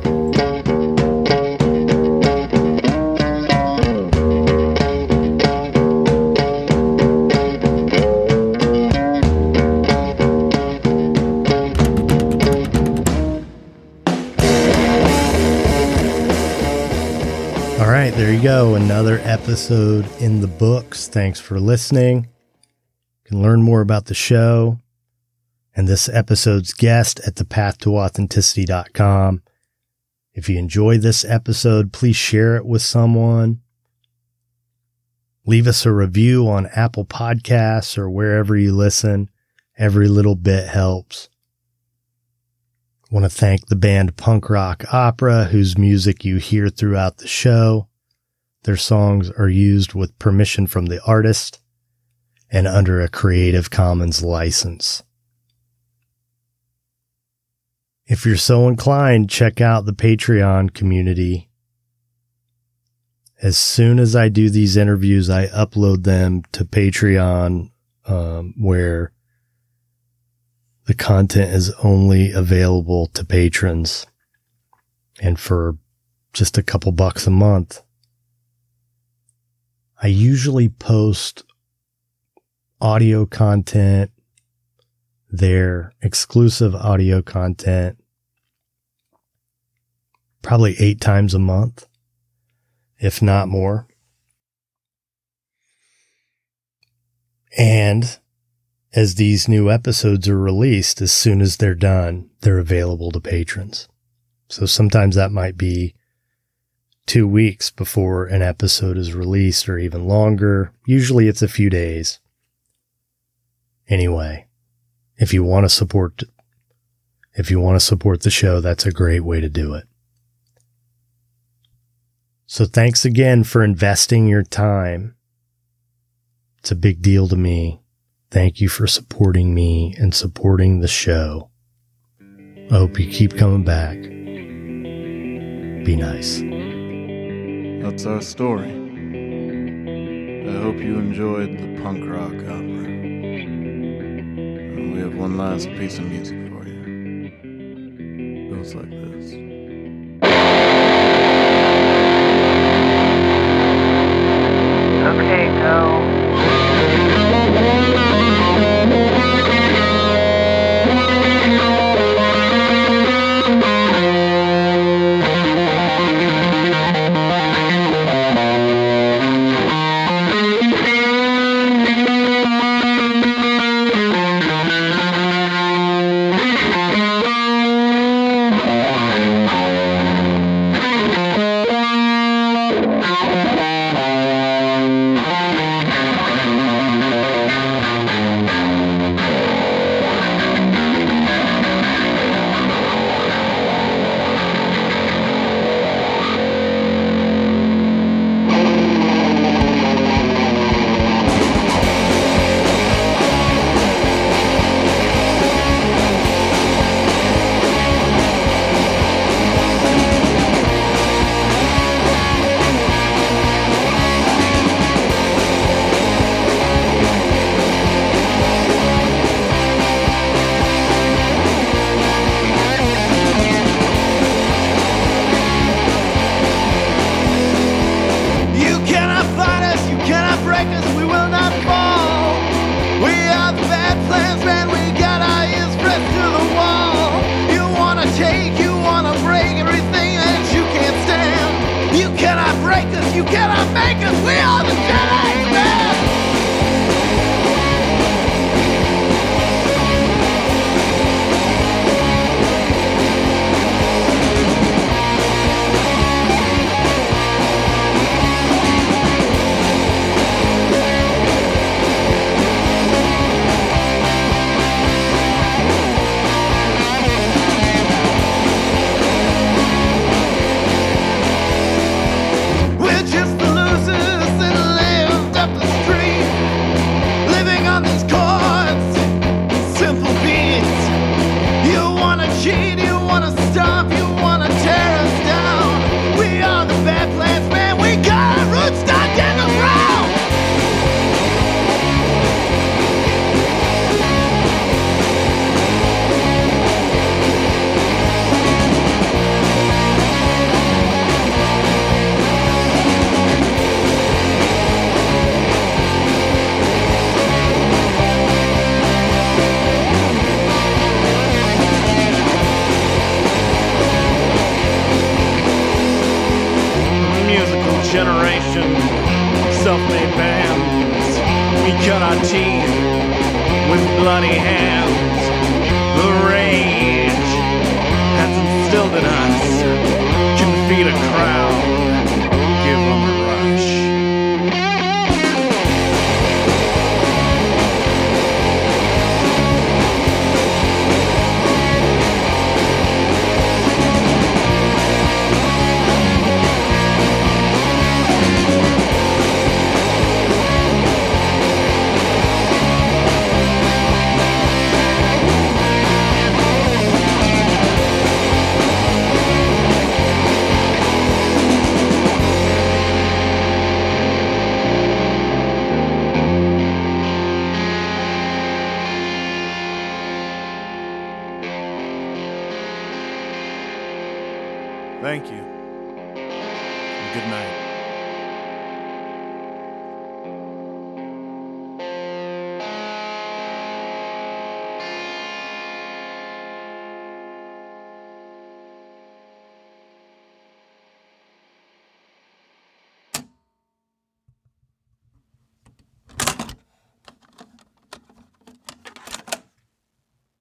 There you go. Another episode in the books. Thanks for listening. You can learn more about the show and this episode's guest at thepathtooauthenticity.com. If you enjoyed this episode, please share it with someone. Leave us a review on Apple Podcasts or wherever you listen. Every little bit helps. I want to thank the band Punk Rock Opera, whose music you hear throughout the show. Their songs are used with permission from the artist and under a Creative Commons license. If you're so inclined, check out the Patreon community. As soon as I do these interviews, I upload them to Patreon, where the content is only available to patrons. And for just a couple bucks a month, I usually post audio content, their exclusive audio content, probably 8 times a month, if not more. And as these new episodes are released, as soon as they're done, they're available to patrons. So sometimes that might be 2 weeks before an episode is released or even longer. Usually it's a few days. Anyway, if you want to support the show, that's a great way to do it. So thanks again for investing your time. It's a big deal to me. Thank you for supporting me and supporting the show. I hope you keep coming back. Be nice. That's our story. I hope you enjoyed the Punk Rock Opera. And we have one last piece of music for you. It goes like this. Okay, go. generation, self-made bands. We cut our teeth with bloody hands. The rage has instilled in us, can feed a crowd, give them a rush. Thank you. And good night.